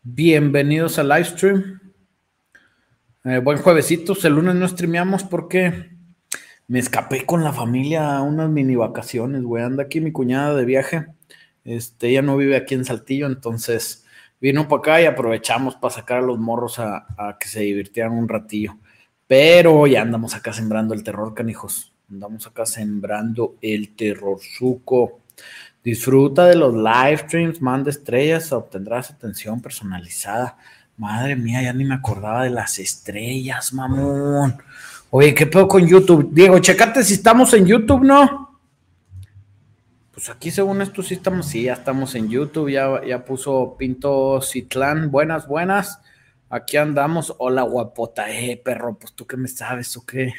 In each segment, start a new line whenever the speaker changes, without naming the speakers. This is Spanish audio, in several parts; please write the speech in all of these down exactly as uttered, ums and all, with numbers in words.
Bienvenidos al live stream. Eh, buen juevesitos. El lunes no streameamos porque me escapé con la familia a unas mini vacaciones, güey. Anda aquí mi cuñada de viaje. Este, ella no vive aquí en Saltillo, entonces vino para acá y aprovechamos para sacar a los morros a, a que se divirtieran un ratillo. Pero ya andamos acá sembrando el terror, canijos. Andamos acá sembrando el terror suco. Disfruta de los live streams, manda estrellas, obtendrás atención personalizada. Madre mía, ya ni me acordaba de las estrellas, mamón. Oye, ¿qué pedo con YouTube? Diego, checate si estamos en YouTube, ¿no? Pues aquí según esto sí estamos, sí, ya estamos en YouTube, ya, ya puso Pinto Citlán, buenas, buenas. Aquí andamos, hola guapota, eh, perro, pues tú qué me sabes o qué.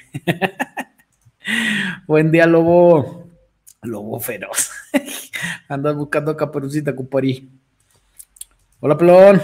Buen día, lobo. Lobo feroz. Andas buscando caperucita, cuparí. Hola, pelón.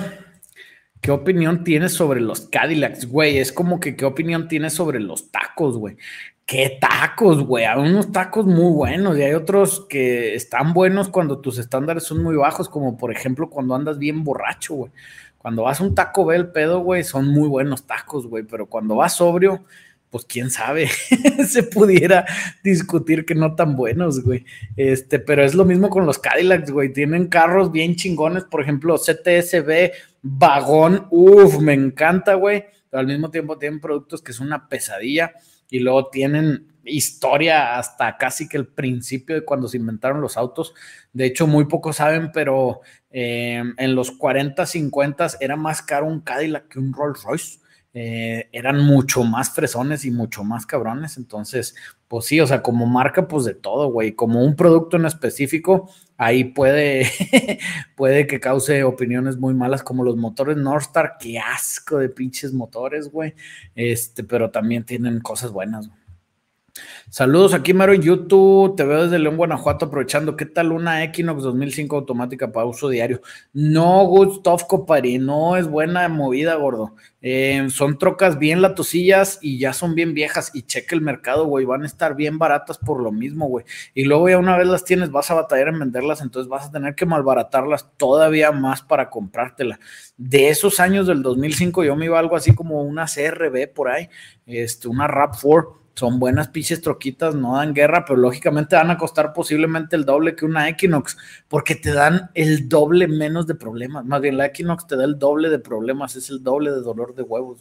¿Qué opinión tienes sobre los Cadillacs, güey? Es como que, ¿qué opinión tienes sobre los tacos, güey? ¿Qué tacos, güey? Hay unos tacos muy buenos y hay otros que están buenos cuando tus estándares son muy bajos, como por ejemplo cuando andas bien borracho, güey. Cuando vas a un Taco Bell, pedo, güey, son muy buenos tacos, güey, pero cuando vas sobrio, pues quién sabe, se pudiera discutir que no tan buenos, güey. Este, pero es lo mismo con los Cadillacs, güey. Tienen carros bien chingones, por ejemplo, C T S V, vagón, uff, me encanta, güey. Pero al mismo tiempo tienen productos que son una pesadilla y luego tienen historia hasta casi que el principio de cuando se inventaron los autos. De hecho, muy pocos saben, pero eh, en los cuarenta, cincuenta era más caro un Cadillac que un Rolls Royce. Eh, eran mucho más fresones y mucho más cabrones, entonces, pues sí, o sea, como marca, pues de todo, güey, como un producto en específico, ahí puede, puede que cause opiniones muy malas, como los motores Northstar, qué asco de pinches motores, güey, este, pero también tienen cosas buenas, güey. Saludos aquí, Maro, en YouTube. Te veo desde León, Guanajuato, aprovechando. ¿Qué tal una Equinox dos mil cinco automática para uso diario? No, good stuff, compadre. No es buena movida, gordo. Eh, son trocas bien latosillas y ya son bien viejas. Y cheque el mercado, güey. Van a estar bien baratas por lo mismo, güey. Y luego ya una vez las tienes, vas a batallar en venderlas, entonces vas a tener que malbaratarlas todavía más para comprártela. De esos años del dos mil cinco, yo me iba a algo así como una C R V por ahí, este, una RAV cuatro. Son buenas pinches troquitas, no dan guerra, pero lógicamente van a costar posiblemente el doble que una Equinox, porque te dan el doble menos de problemas. Más bien, la Equinox te da el doble de problemas, es el doble de dolor de huevos,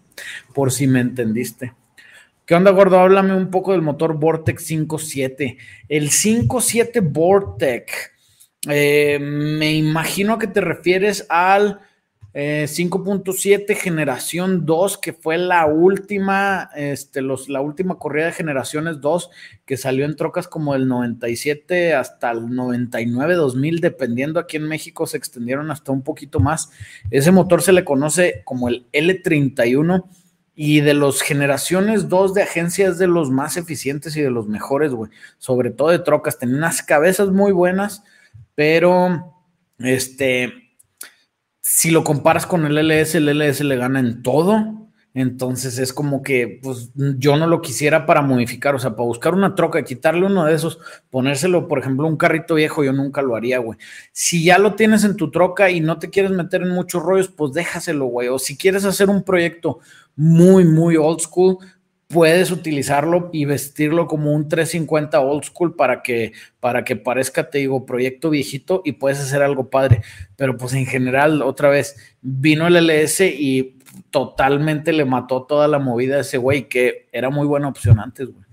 por si me entendiste. ¿Qué onda, gordo? Háblame un poco del motor Vortec cinco siete. El cinco siete Vortec, eh, me imagino que te refieres al Eh, cinco punto siete generación dos, que fue la última, este, los, la última corrida de generaciones dos, que salió en trocas como el noventa y siete hasta el noventa y nueve, dos mil, dependiendo. Aquí en México se extendieron hasta un poquito más. Ese motor se le conoce como el L treinta y uno, y de los generaciones dos de agencia es de los más eficientes y de los mejores, güey. Sobre todo de trocas, tenía unas cabezas muy buenas, pero este... si lo comparas con el L S, el L S le gana en todo. Entonces es como que pues, yo no lo quisiera para modificar, o sea, para buscar una troca, quitarle uno de esos, ponérselo, por ejemplo, un carrito viejo, yo nunca lo haría, güey. Si ya lo tienes en tu troca y no te quieres meter en muchos rollos, pues déjaselo, güey. O si quieres hacer un proyecto muy, muy old school, puedes utilizarlo y vestirlo como un trescientos cincuenta old school para que, para que parezca, te digo, proyecto viejito, y puedes hacer algo padre. Pero pues en general, otra vez, vino el L S y totalmente le mató toda la movida a ese güey, que era muy buena opción antes, güey.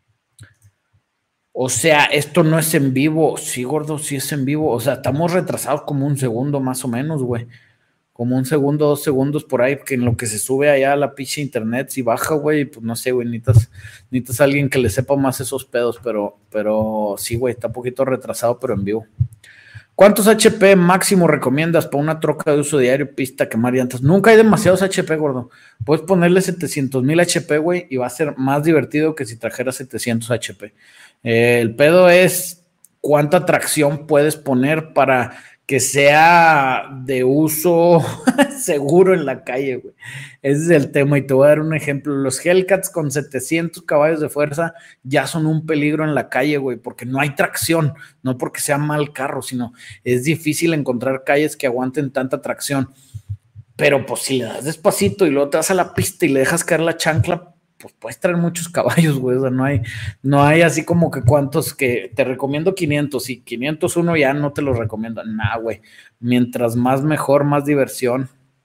O sea, esto no es en vivo. Sí, gordo, sí es en vivo. O sea, estamos retrasados como un segundo más o menos, güey. Como un segundo, dos segundos por ahí, que en lo que se sube allá a la pinche internet, si baja, güey, pues no sé, güey, necesitas, necesitas a alguien que le sepa más esos pedos, pero, pero sí, güey, está un poquito retrasado, pero en vivo. ¿Cuántos H P máximo recomiendas para una troca de uso diario, pista, quemar llantas? Nunca hay demasiados H P, gordo. Puedes ponerle setecientos mil H P, güey, y va a ser más divertido que si trajeras setecientos H P. Eh, el pedo es cuánta tracción puedes poner para que sea de uso seguro en la calle, güey. Ese es el tema y te voy a dar un ejemplo. Los Hellcats con setecientos caballos de fuerza ya son un peligro en la calle, güey, porque no hay tracción, no porque sea mal carro, sino es difícil encontrar calles que aguanten tanta tracción. Pero pues si le das despacito y luego te vas a la pista y le dejas caer la chancla, pues puedes traer muchos caballos, güey. O sea, no hay, no hay así como que cuántos que te recomiendo quinientos y quinientos uno ya no te los recomiendo. Nah, güey. Mientras más mejor, más diversión.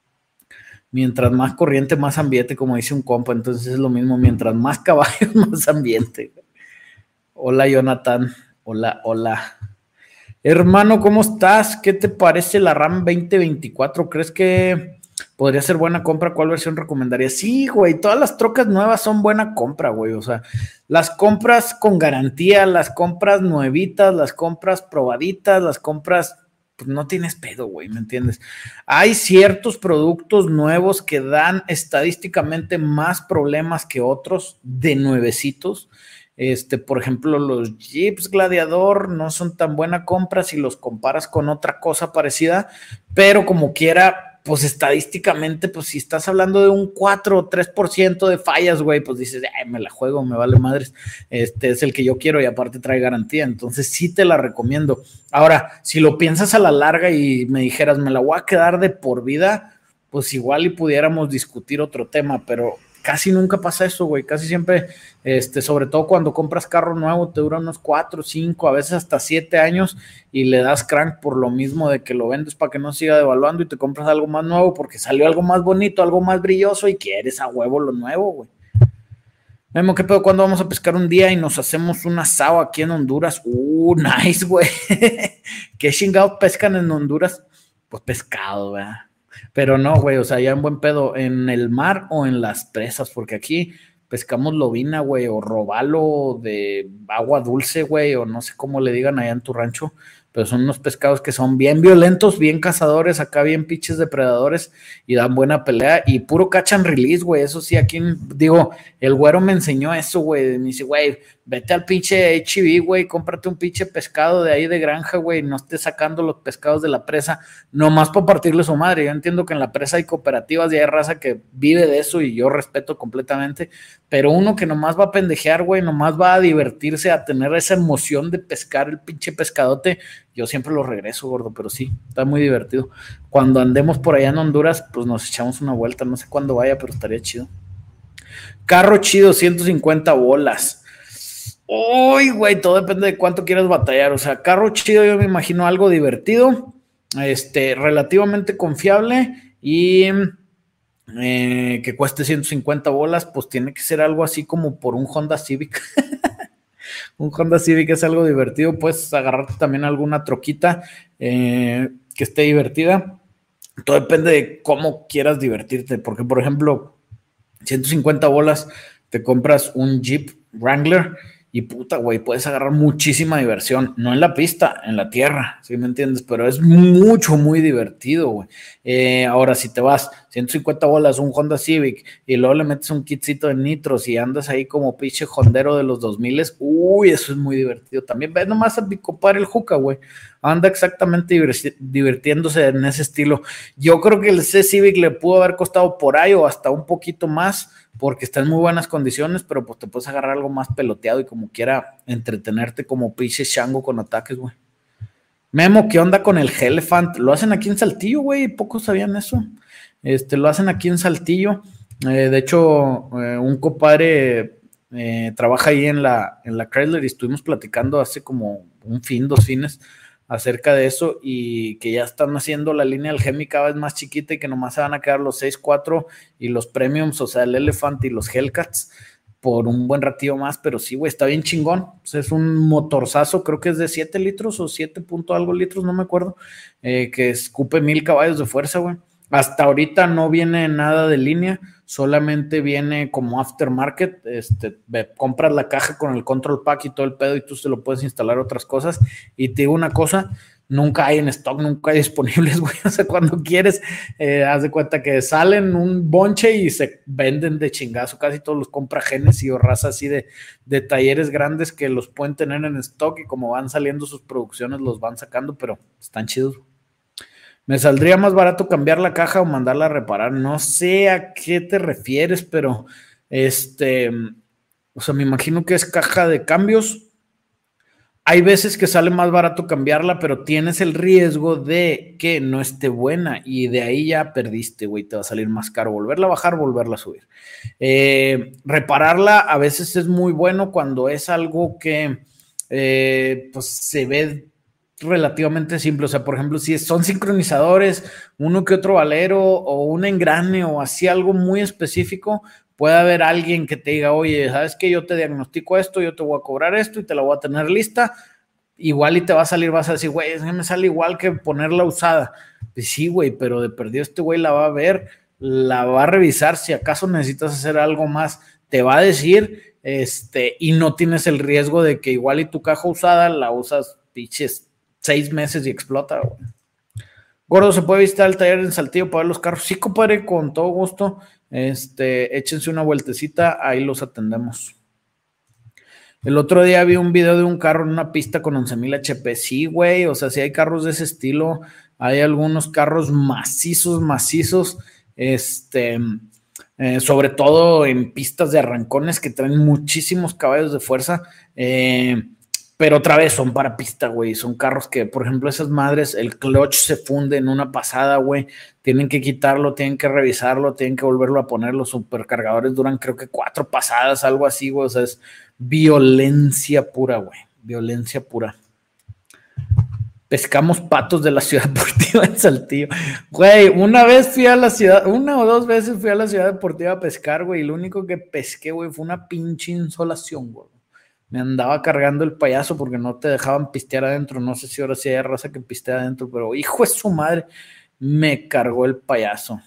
Mientras más corriente, más ambiente, como dice un compa. Entonces es lo mismo. Mientras más caballos, más ambiente. Hola, Jonathan. Hola, hola. Hermano, ¿cómo estás? ¿Qué te parece la RAM veinte veinticuatro? ¿Crees que podría ser buena compra? ¿Cuál versión recomendarías? Sí, güey, todas las trocas nuevas son buena compra, güey. O sea, las compras con garantía, las compras nuevitas, las compras probaditas, las compras, pues no tienes pedo, güey, ¿me entiendes? Hay ciertos productos nuevos que dan estadísticamente más problemas que otros de nuevecitos. Este, por ejemplo, los Jeeps Gladiador no son tan buena compra si los comparas con otra cosa parecida, pero como quiera, pues estadísticamente, pues si estás hablando de un cuatro o tres por ciento de fallas, güey, pues dices, ay, me la juego, me vale madres, este es el que yo quiero y aparte trae garantía, entonces sí te la recomiendo. Ahora, si lo piensas a la larga y me dijeras, me la voy a quedar de por vida, pues igual y pudiéramos discutir otro tema, pero casi nunca pasa eso, güey, casi siempre, este, sobre todo cuando compras carro nuevo, te dura unos cuatro, cinco, a veces hasta siete años y le das crank por lo mismo de que lo vendes para que no siga devaluando y te compras algo más nuevo porque salió algo más bonito, algo más brilloso y quieres a huevo lo nuevo, güey. Memo, ¿qué pedo? ¿Cuándo vamos a pescar un día y nos hacemos un asado aquí en Honduras? Uh, nice, güey. ¿Qué chingados pescan en Honduras? Pues pescado, ¿verdad? Pero no, güey, o sea, ya en buen pedo, en el mar o en las presas, porque aquí pescamos lobina, güey, o robalo de agua dulce, güey, o no sé cómo le digan allá en tu rancho, pero son unos pescados que son bien violentos, bien cazadores, acá bien pinches depredadores y dan buena pelea y puro catch and release, güey, eso sí, aquí, digo, el güero me enseñó eso, güey, me dice, güey, vete al pinche H E B, güey, cómprate un pinche pescado de ahí de granja, güey, no estés sacando los pescados de la presa, nomás para partirle su madre. Yo entiendo que en la presa hay cooperativas y hay raza que vive de eso y yo respeto completamente, pero uno que nomás va a pendejear, güey, nomás va a divertirse, a tener esa emoción de pescar el pinche pescadote, yo siempre lo regreso, gordo, pero sí, está muy divertido. Cuando andemos por allá en Honduras, pues nos echamos una vuelta, no sé cuándo vaya, pero estaría chido. Carro chido, ciento cincuenta bolas. Uy, güey, todo depende de cuánto quieras batallar. O sea, carro chido, yo me imagino algo divertido, este, relativamente confiable y eh, que cueste ciento cincuenta bolas, pues tiene que ser algo así como por un Honda Civic. Un Honda Civic es algo divertido, puedes agarrarte también alguna troquita eh, que esté divertida. Todo depende de cómo quieras divertirte, porque por ejemplo, ciento cincuenta bolas, te compras un Jeep Wrangler y puta, güey, puedes agarrar muchísima diversión, no en la pista, en la tierra, ¿sí me entiendes? Pero es mucho, muy divertido, güey. Eh, ahora, si te vas ciento cincuenta bolas, un Honda Civic, y luego le metes un kitcito de nitros y andas ahí como pinche hondero de los dos mil, uy, eso es muy divertido. También ve nomás a picopar el juca, güey. Anda exactamente divirtiéndose en ese estilo. Yo creo que el C Civic le pudo haber costado por ahí o hasta un poquito más, porque está en muy buenas condiciones, pero pues te puedes agarrar algo más peloteado y como quiera entretenerte como pinche chango con ataques, güey. Memo, ¿qué onda con el Elephant? Lo hacen aquí en Saltillo, güey, pocos sabían eso. Este, lo hacen aquí en Saltillo. Eh, de hecho, eh, un compadre eh, trabaja ahí en la, en la Chrysler y estuvimos platicando hace como un fin, dos fines, acerca de eso y que ya están haciendo la línea del Hemi cada vez más chiquita y que nomás se van a quedar los seis cuatro y los Premiums, o sea, el Elephant y los Hellcats por un buen ratillo más, pero sí, güey, está bien chingón. Pues es un motorzazo, creo que es de siete litros o siete punto algo litros, no me acuerdo, eh, que escupe mil caballos de fuerza, güey. Hasta ahorita no viene nada de línea, solamente viene como aftermarket, este, ve, compras la caja con el control pack y todo el pedo y tú se lo puedes instalar otras cosas. Y te digo una cosa, nunca hay en stock, nunca hay disponibles, güey. O sea, cuando quieres, eh, haz de cuenta que salen un bonche y se venden de chingazo. Casi todos los compra Genesis o raza así de, de talleres grandes que los pueden tener en stock y como van saliendo sus producciones los van sacando, pero están chidos. Me saldría más barato cambiar la caja o mandarla a reparar. No sé a qué te refieres, pero este, o sea, me imagino que es caja de cambios. Hay veces que sale más barato cambiarla, pero tienes el riesgo de que no esté buena y de ahí ya perdiste, güey. Te va a salir más caro volverla a bajar, volverla a subir. Eh, repararla a veces es muy bueno cuando es algo que eh, pues se ve relativamente simple. O sea, por ejemplo, si son sincronizadores, uno que otro valero o un engrane o así algo muy específico, puede haber alguien que te diga, oye, ¿sabes qué? Yo te diagnostico esto, yo te voy a cobrar esto y te la voy a tener lista. Igual y te va a salir, vas a decir, güey, es que me sale igual que ponerla usada. Pues sí, güey, pero de perdido este güey la va a ver, la va a revisar, si acaso necesitas hacer algo más, te va a decir, este, y no tienes el riesgo de que igual y tu caja usada la usas, pinches, seis meses y explota, güey. Gordo, ¿se puede visitar el taller en Saltillo para ver los carros? Sí, compadre, con todo gusto. Este, échense una vueltecita, ahí los atendemos. El otro día vi un video de un carro en una pista con once mil H P. Sí, güey, o sea, sí hay carros de ese estilo. Hay algunos carros macizos, macizos, este, eh, sobre todo en pistas de arrancones que traen muchísimos caballos de fuerza. Eh, pero otra vez son para pista, güey. Son carros que, por ejemplo, esas madres, el clutch se funde en una pasada, güey. Tienen que quitarlo, tienen que revisarlo, tienen que volverlo a poner. Los supercargadores duran, creo que cuatro pasadas, algo así, güey. O sea, es violencia pura, güey. Violencia pura. Pescamos patos de la ciudad deportiva en Saltillo. Güey, una vez fui a la ciudad, una o dos veces fui a la ciudad deportiva a pescar, güey. Y lo único que pesqué, güey, fue una pinche insolación, güey. Me andaba cargando el payaso porque no te dejaban pistear adentro. No sé si ahora sí hay raza que pistea adentro, pero hijo de su madre, me cargó el payaso.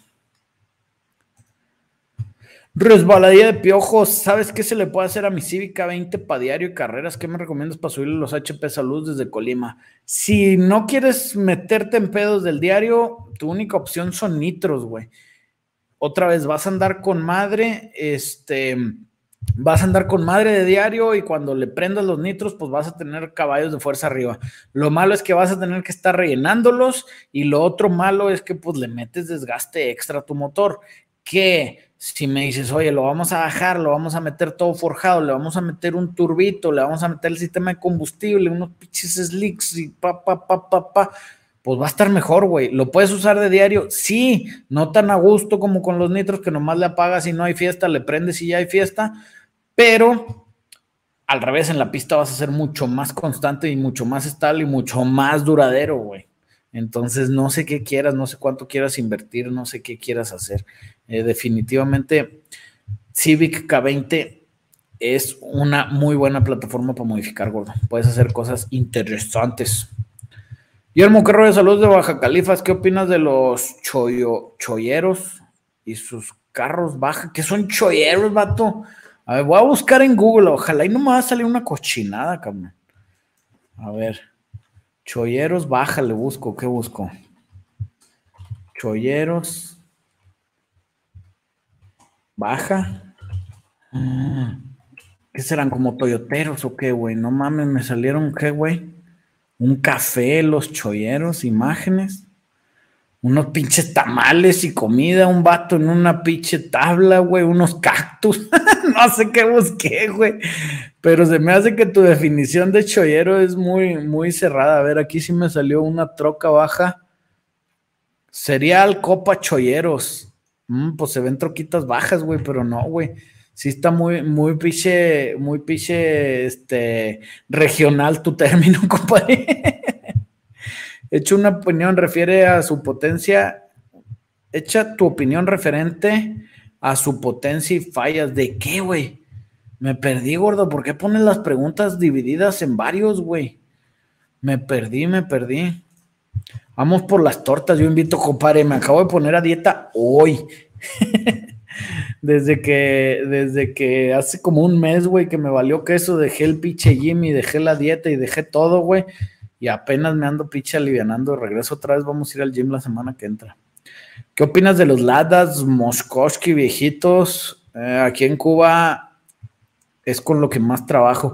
Resbaladilla de piojos. ¿Sabes qué se le puede hacer a mi Civic A veinte para diario y carreras? ¿Qué me recomiendas para subirle los H P Salud desde Colima? Si no quieres meterte en pedos del diario, tu única opción son nitros, güey. Otra vez, vas a andar con madre, este... vas a andar con madre de diario y cuando le prendas los nitros, pues vas a tener caballos de fuerza arriba. Lo malo es que vas a tener que estar rellenándolos y lo otro malo es que pues le metes desgaste extra a tu motor, que si me dices, oye, lo vamos a bajar, lo vamos a meter todo forjado, le vamos a meter un turbito, le vamos a meter el sistema de combustible, unos pinches slicks y pa, pa, pa, pa, pa, pues va a estar mejor, güey. ¿Lo puedes usar de diario? Sí, no tan a gusto como con los nitros que nomás le apagas y no hay fiesta, le prendes y ya hay fiesta, pero al revés, en la pista vas a ser mucho más constante y mucho más estable y mucho más duradero, güey. Entonces, no sé qué quieras, no sé cuánto quieras invertir, no sé qué quieras hacer. Eh, definitivamente, Civic K veinte es una muy buena plataforma para modificar, gordo. Puedes hacer cosas interesantes. Guillermo Carro, saludos de Baja Califas. ¿Qué opinas de los choyo, cholleros y sus carros baja? ¿Qué son cholleros, vato? A ver, voy a buscar en Google. Ojalá y no me va a salir una cochinada, cabrón. A ver. Cholleros baja, le busco. ¿Qué busco? Cholleros baja. ¿Qué serán? ¿Como toyoteros o qué, güey? No mames, me salieron, ¿qué, güey? Un café, los cholleros, imágenes. Unos pinches tamales y comida, un vato en una pinche tabla, güey, unos cactus. No sé qué busqué, güey. Pero se me hace que tu definición de chollero es muy, muy cerrada. A ver, aquí sí me salió una troca baja. Cereal, copa, cholleros. Mm, pues se ven troquitas bajas, güey, pero no, güey. Sí está muy, muy piche, muy piche, este, regional tu término, compadre. Hecho una opinión refiere a su potencia. Echa tu opinión referente a su potencia y fallas. ¿De qué, güey? Me perdí, gordo. ¿Por qué pones las preguntas divididas en varios, güey? Me perdí, me perdí. Vamos por las tortas. Yo invito, compadre. Me acabo de poner a dieta hoy. Desde que, desde que hace como un mes, güey, que me valió queso, dejé el pinche gym y dejé la dieta y dejé todo, güey. Y apenas me ando pinche alivianando. Regreso otra vez, vamos a ir al gym la semana que entra. ¿Qué opinas de los Ladas Moskoski viejitos? Eh, aquí en Cuba es con lo que más trabajo.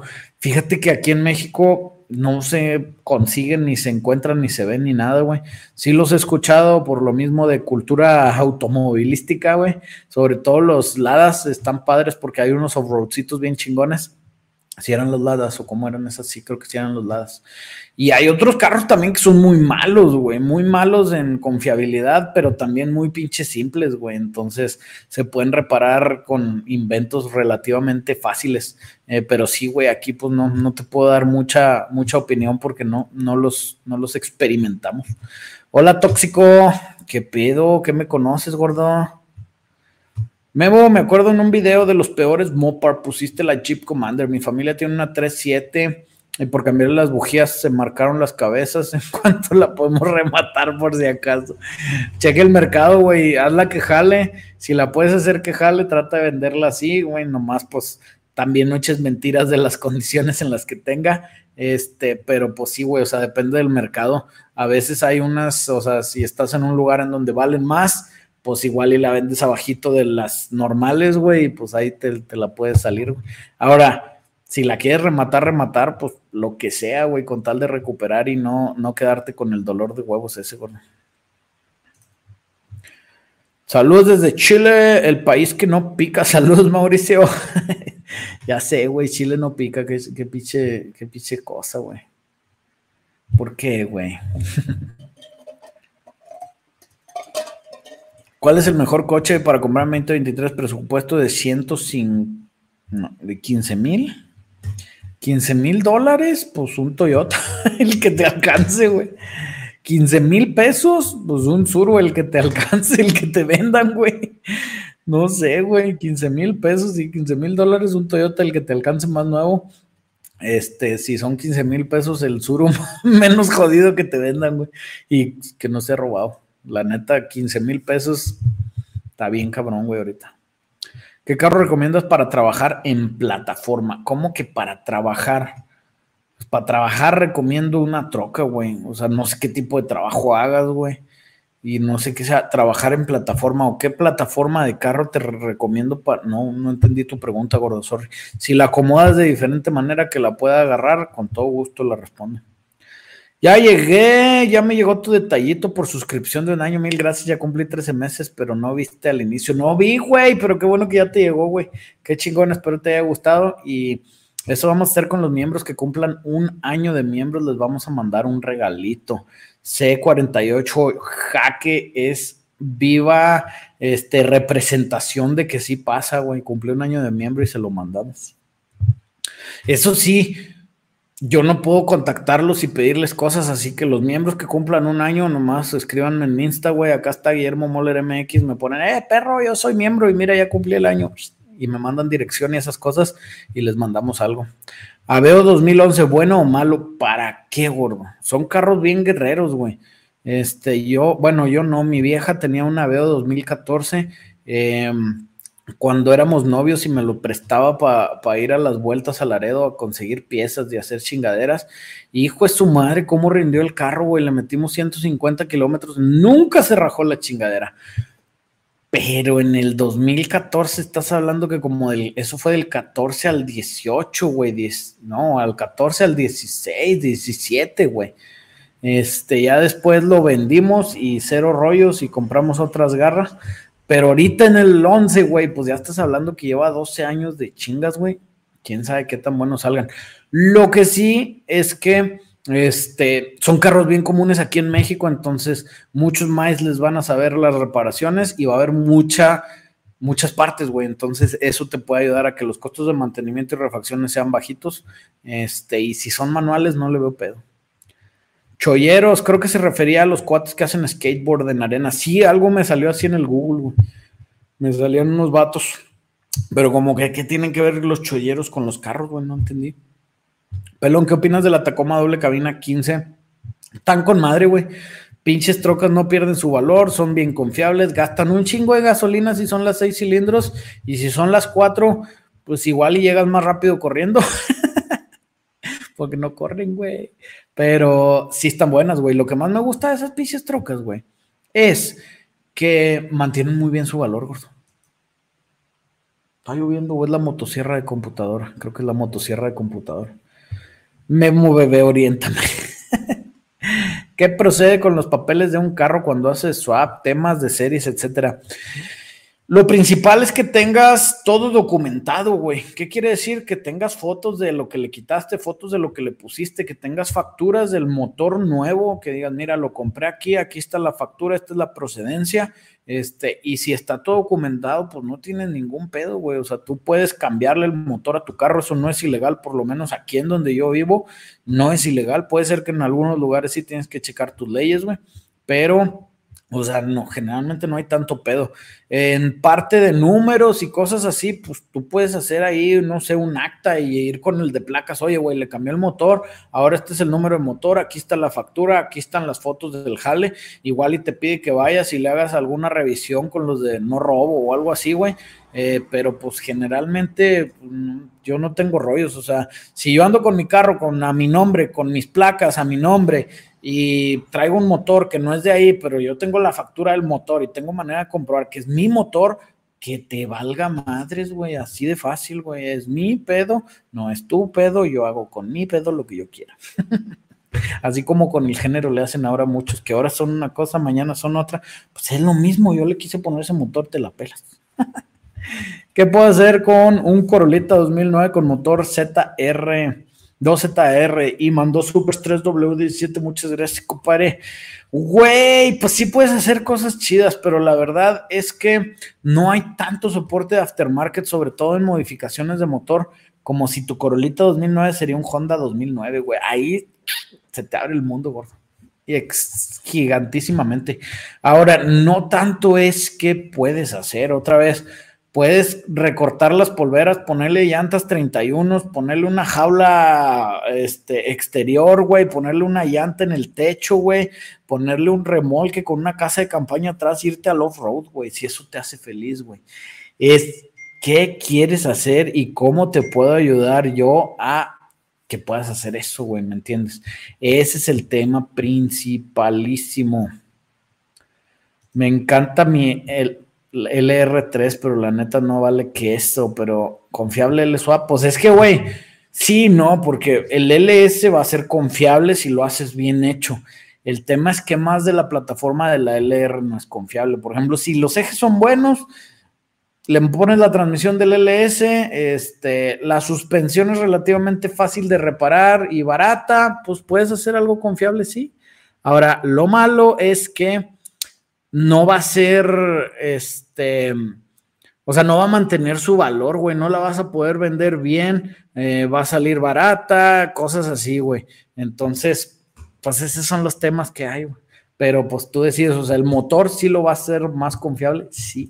Fíjate que aquí en México no se consiguen, ni se encuentran, ni se ven, ni nada, güey. Sí los he escuchado por lo mismo de cultura automovilística, güey. Sobre todo los Ladas están padres porque hay unos off-roadcitos bien chingones. Si eran los Ladas o cómo eran esas, sí creo que sí eran los Ladas. Y hay otros carros también que son muy malos, güey, muy malos en confiabilidad, pero también muy pinches simples, güey. Entonces se pueden reparar con inventos relativamente fáciles. Eh, pero sí, güey, aquí pues no, no te puedo dar mucha, mucha opinión porque no, no, los, no los experimentamos. Hola, tóxico, ¿qué pedo? ¿Qué me conoces, gordo? Memo, me acuerdo en un video de los peores Mopar, pusiste la Jeep Commander. Mi familia tiene una tres siete y por cambiar las bujías se marcaron las cabezas. ¿En cuánto la podemos rematar por si acaso? Cheque el mercado, güey, hazla que jale. Si la puedes hacer que jale, trata de venderla así, güey, nomás pues también no eches mentiras de las condiciones en las que tenga. Este, pero pues sí, güey, o sea, depende del mercado. A veces hay unas, o sea, si estás en un lugar en donde valen más, pues igual y la vendes abajito de las normales, güey, y pues ahí te, te la puedes salir, güey. Ahora, si la quieres rematar, rematar, pues lo que sea, güey, con tal de recuperar y no, no quedarte con el dolor de huevos ese, güey. Saludos desde Chile, el país que no pica. Saludos, Mauricio. Ya sé, güey, Chile no pica, qué, qué pinche, qué pinche cosa, güey. ¿Por qué, güey? ¿Cuál es el mejor coche para comprar veinte veintitrés? Presupuesto de ciento cinco, no, de quince mil. quince mil dólares, pues un Toyota, el que te alcance, güey. quince mil pesos, pues un Suru, el que te alcance, el que te vendan, güey. No sé, güey, quince mil pesos y quince mil dólares, un Toyota, el que te alcance más nuevo. Este, si son quince mil pesos, el Suru menos jodido que te vendan, güey. Y que no sea robado. La neta, quince mil pesos está bien cabrón, güey, ahorita. ¿Qué carro recomiendas para trabajar en plataforma? ¿Cómo que para trabajar? Pues para trabajar recomiendo una troca, güey. O sea, no sé qué tipo de trabajo hagas, güey. Y no sé qué sea, trabajar en plataforma o qué plataforma de carro te recomiendo para... No, no entendí tu pregunta, gordo, sorry. Si la acomodas de diferente manera que la pueda agarrar, con todo gusto la respondo. Ya llegué, ya me llegó tu detallito por suscripción de un año, mil gracias, ya cumplí trece meses, pero no viste al inicio. No vi, güey, pero qué bueno que ya te llegó, güey. Qué chingón, espero te haya gustado y eso vamos a hacer con los miembros que cumplan un año de miembros, les vamos a mandar un regalito. C cuarenta y ocho Jaque es viva este, representación de que sí pasa, güey, cumplió un año de miembro y se lo mandamos. Eso sí, yo no puedo contactarlos y pedirles cosas, así que los miembros que cumplan un año nomás escríbanme en Insta, güey, acá está Guillermo Moller M X, me ponen, eh, perro, yo soy miembro y mira, ya cumplí el año, y me mandan dirección y esas cosas y les mandamos algo. Aveo dos mil once, ¿bueno o malo? ¿Para qué, gordo? Son carros bien guerreros, güey. Este, yo, bueno, yo no, mi vieja tenía un Aveo dos mil catorce, eh, cuando éramos novios y me lo prestaba para pa ir a las vueltas a Laredo a conseguir piezas y hacer chingaderas. Hijo de su madre, cómo rindió el carro, güey. Le metimos ciento cincuenta kilómetros. Nunca se rajó la chingadera. Pero en el dos mil catorce estás hablando que como del, eso fue del catorce al dieciocho, güey. No, al catorce al dieciséis, diecisiete, güey. Este, ya después lo vendimos y cero rollos y compramos otras garras. Pero ahorita en el once, güey, pues ya estás hablando que lleva doce años de chingas, güey. Quién sabe qué tan buenos salgan. Lo que sí es que este, son carros bien comunes aquí en México, entonces muchos más les van a saber las reparaciones y va a haber mucha, muchas partes, güey. Entonces eso te puede ayudar a que los costos de mantenimiento y refacciones sean bajitos. Este, y si son manuales, no le veo pedo. Cholleros, creo que se refería a los cuates que hacen skateboard en arena. Sí, algo me salió así en el Google, güey. Me salían unos vatos. Pero como que, ¿qué tienen que ver los cholleros con los carros, güey? No entendí. Pelón, ¿qué opinas de la Tacoma doble cabina quince? Están con madre, güey. Pinches trocas no pierden su valor, son bien confiables, gastan un chingo de gasolina si son las seis cilindros y si son las cuatro, pues igual y llegas más rápido corriendo. Porque no corren, güey. Pero sí están buenas, güey. Lo que más me gusta de esas pinches trocas, güey, es que mantienen muy bien su valor, gordo. Está lloviendo, o es la motosierra de computadora. Creo que es la motosierra de computadora. Memo bebé, oriéntame. ¿Qué procede con los papeles de un carro cuando haces swap, temas de series, etcétera? Lo principal es que tengas todo documentado, güey. ¿Qué quiere decir? Que tengas fotos de lo que le quitaste, fotos de lo que le pusiste, que tengas facturas del motor nuevo, que digas, mira, lo compré aquí, aquí está la factura, esta es la procedencia, este, y si está todo documentado, pues no tienes ningún pedo, güey. O sea, tú puedes cambiarle el motor a tu carro, eso no es ilegal, por lo menos aquí en donde yo vivo, no es ilegal. Puede ser que en algunos lugares sí tienes que checar tus leyes, güey, pero... O sea, no, generalmente no hay tanto pedo. En parte de números y cosas así, pues tú puedes hacer ahí, no sé, un acta y ir con el de placas. Oye, güey, le cambió el motor, ahora este es el número de motor, aquí está la factura, aquí están las fotos del jale. Igual y te pide que vayas y le hagas alguna revisión con los de no robo o algo así, güey. Eh, pero pues generalmente yo no tengo rollos. O sea, si yo ando con mi carro con a mi nombre, con mis placas a mi nombre, y traigo un motor que no es de ahí, pero yo tengo la factura del motor y tengo manera de comprobar que es mi motor, que te valga madres, güey, así de fácil, güey, es mi pedo, no es tu pedo, yo hago con mi pedo lo que yo quiera. Así como con el género le hacen ahora muchos, que ahora son una cosa, mañana son otra, pues es lo mismo, yo le quise poner ese motor, te la pelas. ¿Qué puedo hacer con un Corolita dos mil nueve con motor Z R? dos Z R y mandó Super tres W diecisiete, muchas gracias, compadre. Güey, pues sí puedes hacer cosas chidas, pero la verdad es que no hay tanto soporte de aftermarket, sobre todo en modificaciones de motor, como si tu Corolita dos mil nueve sería un Honda dos mil nueve, güey. Ahí se te abre el mundo, gordo. Y ex- gigantísimamente. Ahora, no tanto es que puedes hacer, otra vez, puedes recortar las polveras, ponerle llantas treinta y uno, ponerle una jaula este, exterior, güey, ponerle una llanta en el techo, güey, ponerle un remolque con una casa de campaña atrás, irte al off-road, güey, si eso te hace feliz, güey. Es qué quieres hacer y cómo te puedo ayudar yo a que puedas hacer eso, güey, ¿me entiendes? Ese es el tema principalísimo. Me encanta mi... El, L R tres, pero la neta no vale que eso, pero confiable L swap, pues es que, güey, sí, no, porque el L S va a ser confiable si lo haces bien hecho. El tema es que más de la plataforma de la L R no es confiable. Por ejemplo, si los ejes son buenos, le pones la transmisión del L S, este, la suspensión es relativamente fácil de reparar y barata, pues puedes hacer algo confiable, sí. Ahora, lo malo es que no va a ser, este, o sea, no va a mantener su valor, güey, no la vas a poder vender bien, eh, va a salir barata, cosas así, güey. Entonces, pues esos son los temas que hay, güey. Pero pues tú decides, o sea, el motor sí lo va a hacer más confiable, sí.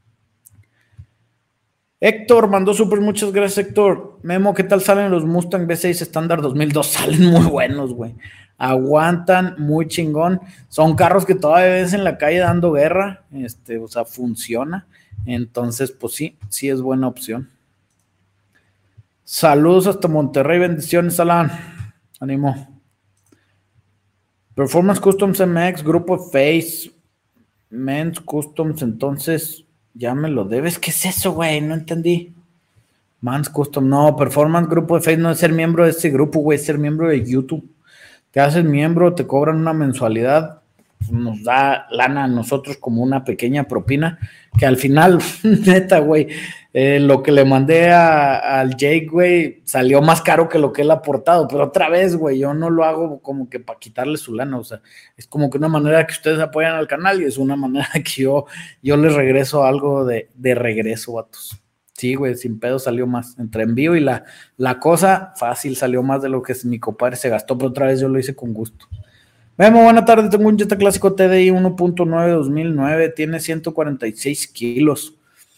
Héctor mandó súper, muchas gracias, Héctor. Memo, ¿qué tal salen los Mustang V seis estándar dos mil dos? Salen muy buenos, güey. Aguantan muy chingón. Son carros que todavía ves en la calle dando guerra. Este, o sea, funciona. Entonces, pues sí, sí es buena opción. Saludos hasta Monterrey, bendiciones, Alan. Ánimo. Performance Customs M X, Grupo Face, Men's Customs, entonces ya me lo debes. ¿Qué es eso, güey? No entendí. Men's Custom, no, Performance Grupo de Face no es ser miembro de ese grupo, güey, es ser miembro de YouTube. Te haces miembro, te cobran una mensualidad, nos da lana a nosotros como una pequeña propina, que al final, neta, güey, eh, lo que le mandé a, al Jake, güey, salió más caro que lo que él ha aportado, pero otra vez, güey, yo no lo hago como que para quitarle su lana, o sea, es como que una manera que ustedes apoyan al canal y es una manera que yo, yo les regreso algo de, de regreso, vatos. Sí, güey, sin pedo salió más. Entre envío y la, la cosa, fácil, salió más de lo que mi compadre se gastó, pero otra vez yo lo hice con gusto. Memo, buena tarde, tengo un Jetta Clásico T D I uno punto nueve dos mil nueve, tiene ciento cuarenta y seis kilos.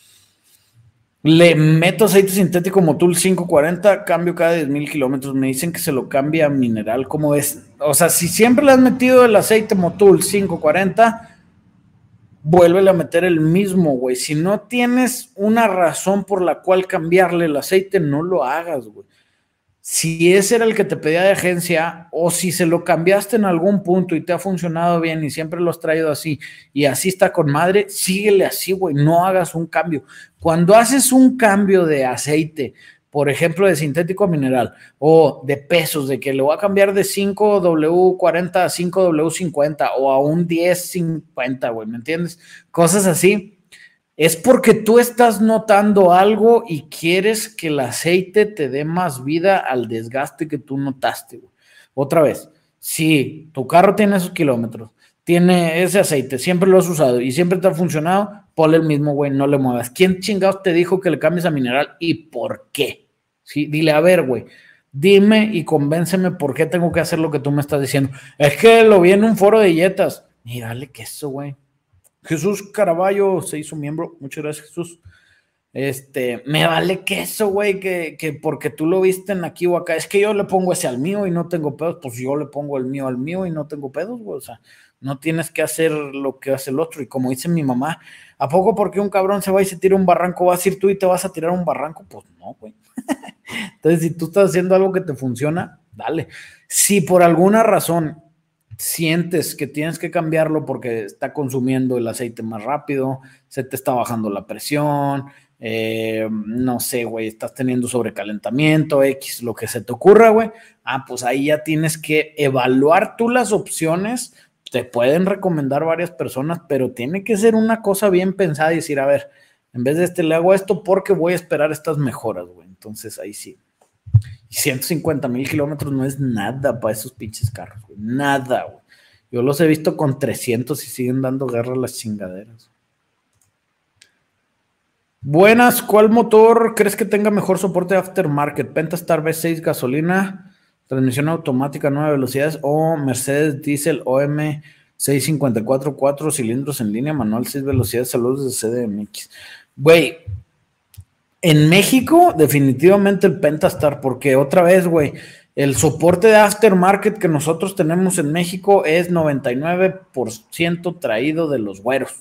Le meto aceite sintético Motul quinientos cuarenta, cambio cada diez mil kilómetros. Me dicen que se lo cambia a mineral, ¿cómo es? O sea, si siempre le has metido el aceite Motul quinientos cuarenta, vuélvele a meter el mismo, güey. Si no tienes una razón por la cual cambiarle el aceite, no lo hagas, güey. Si ese era el que te pedía de agencia o si se lo cambiaste en algún punto y te ha funcionado bien y siempre lo has traído así y así está con madre, síguele así, güey, no hagas un cambio. Cuando haces un cambio de aceite por ejemplo, de sintético a mineral, o de pesos, de que le voy a cambiar de cinco W cuarenta a cinco W cincuenta, o a un diez cincuenta, güey, ¿me entiendes? Cosas así. Es porque tú estás notando algo y quieres que el aceite te dé más vida al desgaste que tú notaste, güey. Otra vez, si tu carro tiene esos kilómetros, tiene ese aceite, siempre lo has usado y siempre te ha funcionado, ponle el mismo, güey, no le muevas. ¿Quién chingados te dijo que le cambies a mineral y por qué? ¿Sí? Dile, a ver, güey, dime y convénceme por qué tengo que hacer lo que tú me estás diciendo. Es que lo vi en un foro de Jetas. Y dale queso, güey. Jesús Caraballo se hizo miembro. Muchas gracias, Jesús. Este, me vale queso, güey, que, que porque tú lo viste en aquí o acá. Es que yo le pongo ese al mío y no tengo pedos. Pues yo le pongo el mío al mío y no tengo pedos, güey. O sea, no tienes que hacer lo que hace el otro. Y como dice mi mamá, ¿a poco porque un cabrón se va y se tira un barranco vas a ir tú y te vas a tirar un barranco? Pues no, güey. Entonces, si tú estás haciendo algo que te funciona, dale. Si por alguna razón sientes que tienes que cambiarlo porque está consumiendo el aceite más rápido, se te está bajando la presión, eh, no sé, güey, estás teniendo sobrecalentamiento, X, lo que se te ocurra, güey, ah, pues ahí ya tienes que evaluar tú las opciones. Te pueden recomendar varias personas, pero tiene que ser una cosa bien pensada y decir, a ver, en vez de este le hago esto porque voy a esperar estas mejoras, güey. Entonces ahí sí. ciento cincuenta mil kilómetros no es nada para esos pinches carros, güey. Nada, güey. Yo los he visto con trescientos y siguen dando guerra a las chingaderas. Buenas, ¿cuál motor crees que tenga mejor soporte aftermarket? Pentastar V seis gasolina, transmisión automática nueve velocidades o Mercedes Diesel O M seiscientos cincuenta y cuatro, cuatro cilindros en línea, manual seis velocidades, saludos de C D M X. Güey, en México definitivamente el Pentastar, porque otra vez, güey, el soporte de aftermarket que nosotros tenemos en México es noventa y nueve por ciento traído de los güeros.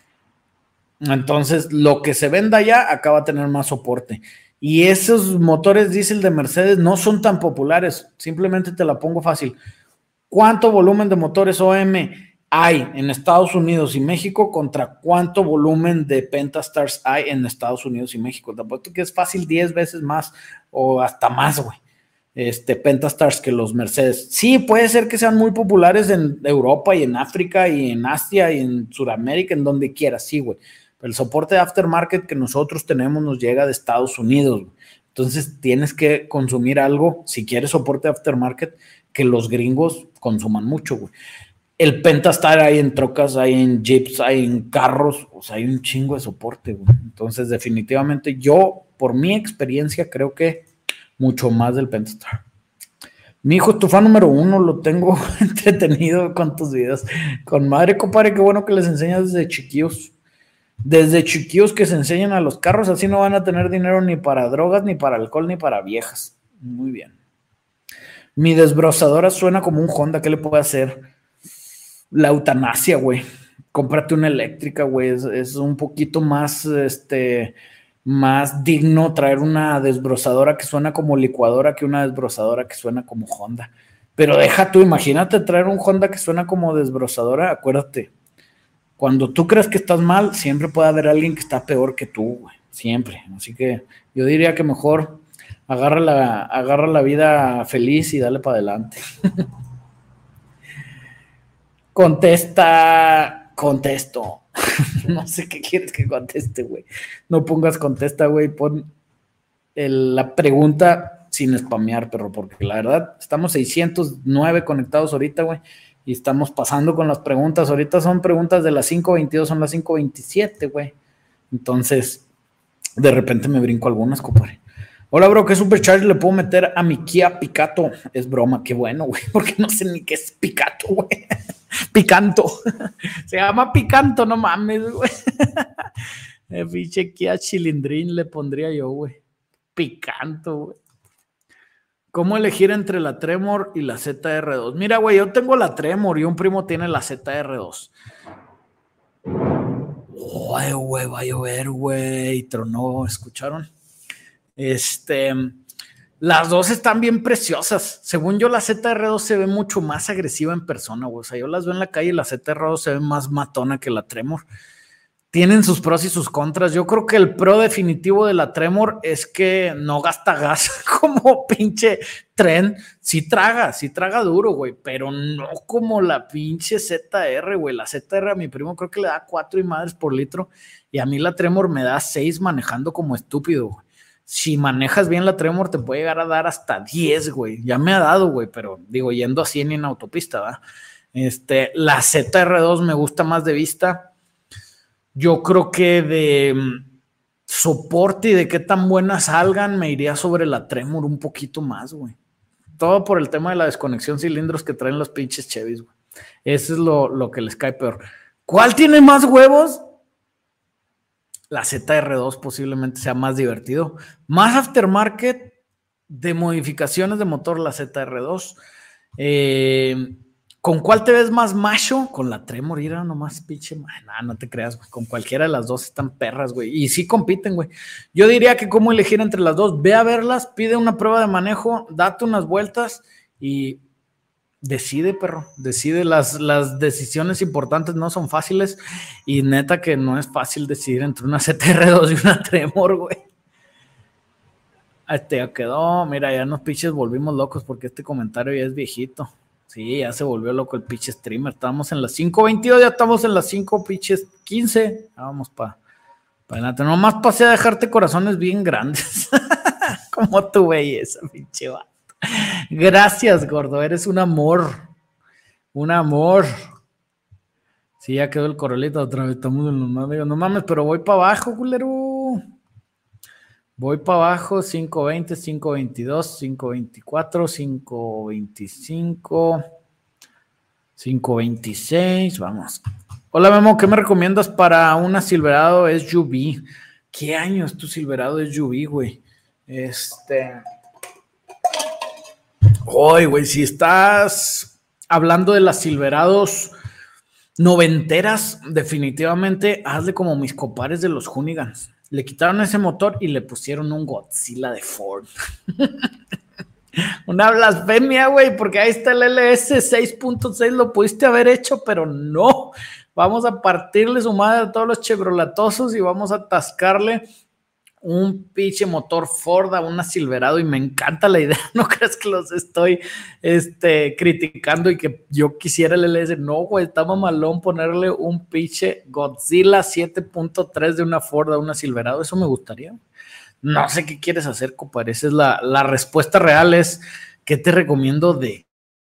Entonces, lo que se venda allá acá va a tener más soporte. Y esos motores diésel de Mercedes no son tan populares. Simplemente te la pongo fácil. ¿Cuánto volumen de motores O M hay en Estados Unidos y México contra cuánto volumen de Pentastars hay en Estados Unidos y México? Te apuesto que es fácil diez veces más o hasta más, güey. Este, Pentastars que los Mercedes. Sí, puede ser que sean muy populares en Europa y en África y en Asia y en Sudamérica, en donde quiera, sí, güey. El soporte de aftermarket que nosotros tenemos nos llega de Estados Unidos, güey. Entonces tienes que consumir algo, si quieres soporte de aftermarket, que los gringos consuman mucho, güey. El Pentastar hay en trocas, hay en jeeps, hay en carros, o sea, hay un chingo de soporte, güey. Entonces, definitivamente, yo, por mi experiencia, creo que mucho más del Pentastar. Mi hijo es tu fan número uno, lo tengo entretenido con tus videos. Con madre, compadre, qué bueno que les enseñas desde chiquillos. Desde chiquillos que se enseñan a los carros, así no van a tener dinero ni para drogas, ni para alcohol, ni para viejas. Muy bien. Mi desbrozadora suena como un Honda, ¿qué le puedo hacer? La eutanasia, güey. Cómprate una eléctrica, güey. Es, es un poquito más, este, más digno traer una desbrozadora que suena como licuadora que una desbrozadora que suena como Honda. Pero deja tú, imagínate traer un Honda que suena como desbrozadora, acuérdate. Cuando tú crees que estás mal, siempre puede haber alguien que está peor que tú, güey. Siempre. Así que yo diría que mejor agarra la, agarra la vida feliz y dale para adelante. Contesta, contesto. No sé qué quieres que conteste, güey. No pongas contesta, güey. Pon el, la pregunta sin spamear, perro, porque la verdad, estamos seiscientos nueve conectados ahorita, güey. Y estamos pasando con las preguntas. Ahorita son preguntas de las cinco veintidós, son las cinco veintisiete, güey. Entonces, de repente me brinco algunas, compadre. Hola, bro, ¿qué supercharge le puedo meter a mi Kia Picanto? Es broma, qué bueno, güey, porque no sé ni qué es Picanto, güey. Picanto. Se llama Picanto, no mames, güey. El pinche Kia Chilindrín le pondría yo, güey. Picanto, güey. ¿Cómo elegir entre la Tremor y la Z R dos? Mira, güey, yo tengo la Tremor y un primo tiene la Z R dos. Ay, güey, va a llover, güey. Tronó, ¿escucharon? Este, las dos están bien preciosas. Según yo, la Z R dos se ve mucho más agresiva en persona, güey. O sea, yo las veo en la calle y la Z R dos se ve más matona que la Tremor. tienen sus pros y sus contras. Yo creo que el pro definitivo de la Tremor es que no gasta gas como pinche tren. Sí traga, sí traga duro, güey, pero no como la pinche Z R, güey. La Z R a mi primo creo que le da cuatro y madres por litro y a mí la Tremor me da seis manejando como estúpido, güey. Si manejas bien la Tremor te puede llegar a dar hasta diez, güey. Ya me ha dado, güey, pero digo, yendo a cien en autopista, ¿verdad? Este, la Z R dos me gusta más de vista. Yo creo que de soporte y de qué tan buenas salgan, me iría sobre la Tremor un poquito más, güey. Todo por el tema de la desconexión cilindros que traen los pinches Chevys, güey. Eso es lo, lo que les cae peor. ¿Cuál tiene más huevos? La Z R dos posiblemente sea más divertido. Más aftermarket de modificaciones de motor, la Z R dos. Eh... ¿Con cuál te ves más macho? Con la Tremor, era nomás pinche. Nah, no te creas, güey. Con cualquiera de las dos están perras, güey. Y sí compiten, güey. Yo diría que cómo elegir entre las dos. Ve a verlas, pide una prueba de manejo, date unas vueltas y decide, perro. Decide. Las, las decisiones importantes no son fáciles y neta que no es fácil decidir entre una Z R dos y una Tremor, güey. Este ya quedó. Mira, ya nos pinches volvimos locos porque este comentario ya es viejito. Sí, ya se volvió loco el pinche streamer. Estábamos en las cinco veintidós, ya estamos en las cinco pinches quince. Vamos para pa adelante. Nomás pasé a dejarte corazones bien grandes. Como tu belleza, pinche vato. Gracias, gordo. Eres un amor. Un amor. Sí, ya quedó el corolito otra vez. Estamos en los mames. No mames, pero voy para abajo, culero. Voy para abajo, cinco veinte, cinco veintidós, cinco veinticuatro, cinco veinticinco, cinco veintiséis, vamos. Hola, Memo, ¿qué me recomiendas para una Silverado S U V? ¿Qué año es tu Silverado S U V, güey? Este... Oye, güey, si estás hablando de las Silverados noventeras, definitivamente hazle como mis compadres de los Hoonigans. Le quitaron ese motor y le pusieron un Godzilla de Ford. Una blasfemia, güey, porque ahí está el L S seis punto seis, lo pudiste haber hecho, pero no. Vamos a partirle su madre a todos los chevrolatosos y vamos a atascarle un pinche motor Ford a una Silverado y me encanta la idea. No creas que los estoy este, criticando y que yo quisiera el L S. No, güey, está mamalón ponerle un pinche Godzilla siete punto tres de una Ford a una Silverado. Eso me gustaría. No sé qué quieres hacer, compadre. Esa es la, la respuesta real. Es ¿qué te recomiendo de?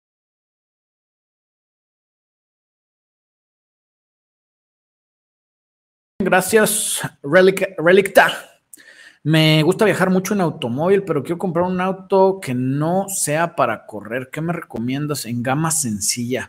Gracias, Relic, Relicta. Me gusta viajar mucho en automóvil, pero quiero comprar un auto que no sea para correr. ¿Qué me recomiendas en gama sencilla?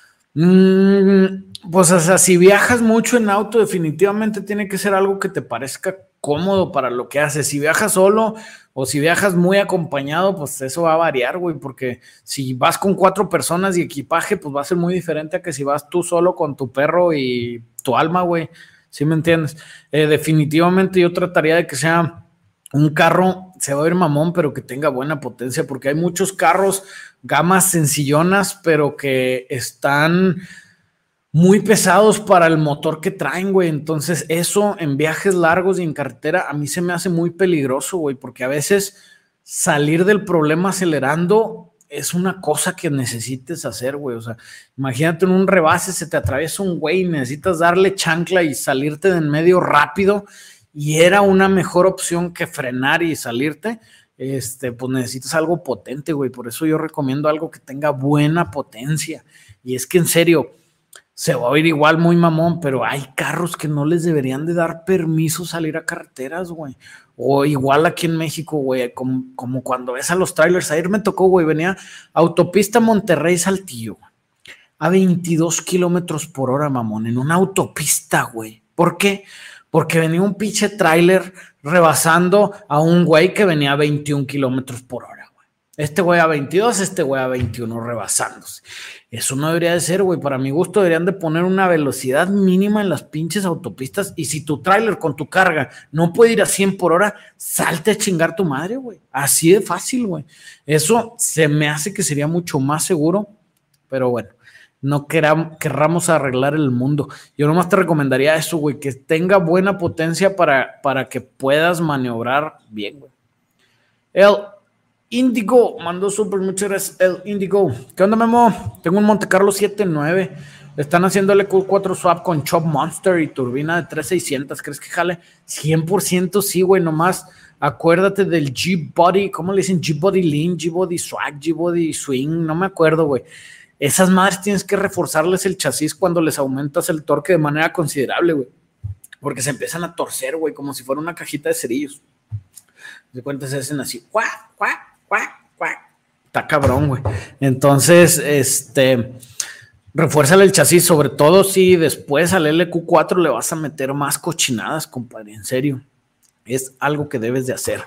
Mm, pues, o sea, si viajas mucho en auto, definitivamente tiene que ser algo que te parezca cómodo para lo que haces. Si viajas solo o si viajas muy acompañado, pues eso va a variar, güey, porque si vas con cuatro personas y equipaje, pues va a ser muy diferente a que si vas tú solo con tu perro y tu alma, güey. ¿Sí me entiendes? Eh, definitivamente yo trataría de que sea un carro, se va a ver mamón, pero que tenga buena potencia, porque hay muchos carros, gamas sencillonas, pero que están muy pesados para el motor que traen, güey. Entonces eso en viajes largos y en carretera a mí se me hace muy peligroso, güey, porque a veces salir del problema acelerando es una cosa que necesites hacer, güey. O sea, imagínate en un rebase, se te atraviesa un güey y necesitas darle chancla y salirte de en medio rápido y era una mejor opción que frenar y salirte. Este, pues necesitas algo potente, güey. Por eso yo recomiendo algo que tenga buena potencia. Y es que en serio, se va a oír igual muy mamón, pero hay carros que no les deberían de dar permiso salir a carreteras, güey. O igual aquí en México, güey, como, como cuando ves a los trailers. Ayer me tocó, güey, venía autopista Monterrey-Saltillo a veintidós kilómetros por hora, mamón, en una autopista, güey. ¿Por qué? Porque venía un pinche trailer rebasando a un güey que venía a veintiún kilómetros por hora, güey. Este güey a veintidós, este güey a veintiuno rebasándose. Eso no debería de ser, güey. Para mi gusto deberían de poner una velocidad mínima en las pinches autopistas y si tu tráiler con tu carga no puede ir a cien por hora, salte a chingar tu madre, güey. Así de fácil, güey. Eso se me hace que sería mucho más seguro, pero bueno. no queram, querramos arreglar el mundo. Yo nomás te recomendaría eso, güey, que tenga buena potencia para, para que puedas maniobrar bien, güey. El Indigo mandó súper, muchas gracias, el Indigo. ¿Qué onda, Memo? Tengo un Monte Carlo siete nueve. Están haciendo el Q cuatro swap con Chop Monster y turbina de tres mil seiscientos. ¿Crees que jale? cien por ciento sí, güey, nomás acuérdate del G-Body, ¿cómo le dicen? G-Body Lean, G-Body Swag, G-Body Swing, no me acuerdo, güey. Esas madres tienes que reforzarles el chasis cuando les aumentas el torque de manera considerable, güey. Porque se empiezan a torcer, güey, como si fuera una cajita de cerillos. De cuenta se hacen así, cuac, cuac, cuac, cuac. Está cabrón, güey. Entonces, este, refuérzale el chasis, sobre todo si después al L Q cuatro le vas a meter más cochinadas, compadre, en serio. Es algo que debes de hacer.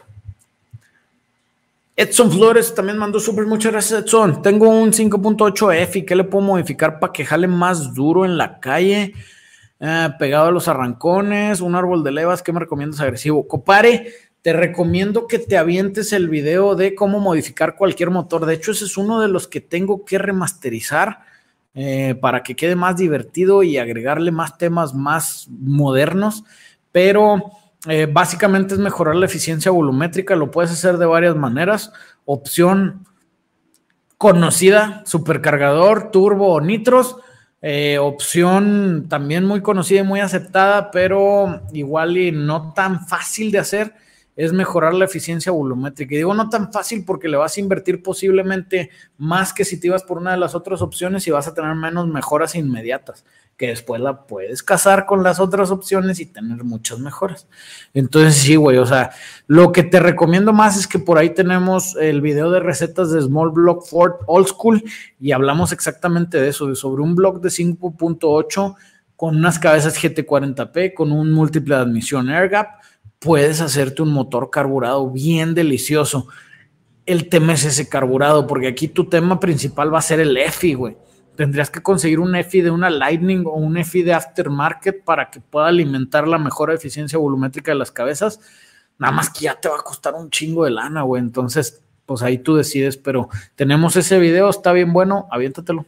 Edson Flores también mandó súper, muchas gracias, Edson. Tengo un cinco punto ocho F y ¿qué le puedo modificar para que jale más duro en la calle? Eh, pegado a los arrancones, un árbol de levas, ¿qué me recomiendas agresivo? Compadre, te recomiendo que te avientes el video de cómo modificar cualquier motor. De hecho, ese es uno de los que tengo que remasterizar eh, para que quede más divertido y agregarle más temas más modernos, pero eh, básicamente es mejorar la eficiencia volumétrica. Lo puedes hacer de varias maneras. Opción conocida, supercargador, turbo o nitros. Eh, opción también muy conocida y muy aceptada, pero igual y no tan fácil de hacer, es mejorar la eficiencia volumétrica. Y digo no tan fácil porque le vas a invertir posiblemente más que si te ibas por una de las otras opciones y vas a tener menos mejoras inmediatas, que después la puedes casar con las otras opciones y tener muchas mejoras. Entonces sí, güey, o sea, lo que te recomiendo más es que por ahí tenemos el video de recetas de Small Block Ford Old School y hablamos exactamente de eso, de sobre un block de cinco punto ocho con unas cabezas G T cuarenta P, con un múltiple de admisión Air Gap, puedes hacerte un motor carburado bien delicioso. El tema es ese carburado, porque aquí tu tema principal va a ser el E F I, güey. Tendrías que conseguir un E F I de una Lightning o un E F I de aftermarket para que pueda alimentar la mejor eficiencia volumétrica de las cabezas. Nada más que ya te va a costar un chingo de lana, güey. Entonces, pues ahí tú decides, pero tenemos ese video, está bien bueno, aviéntatelo.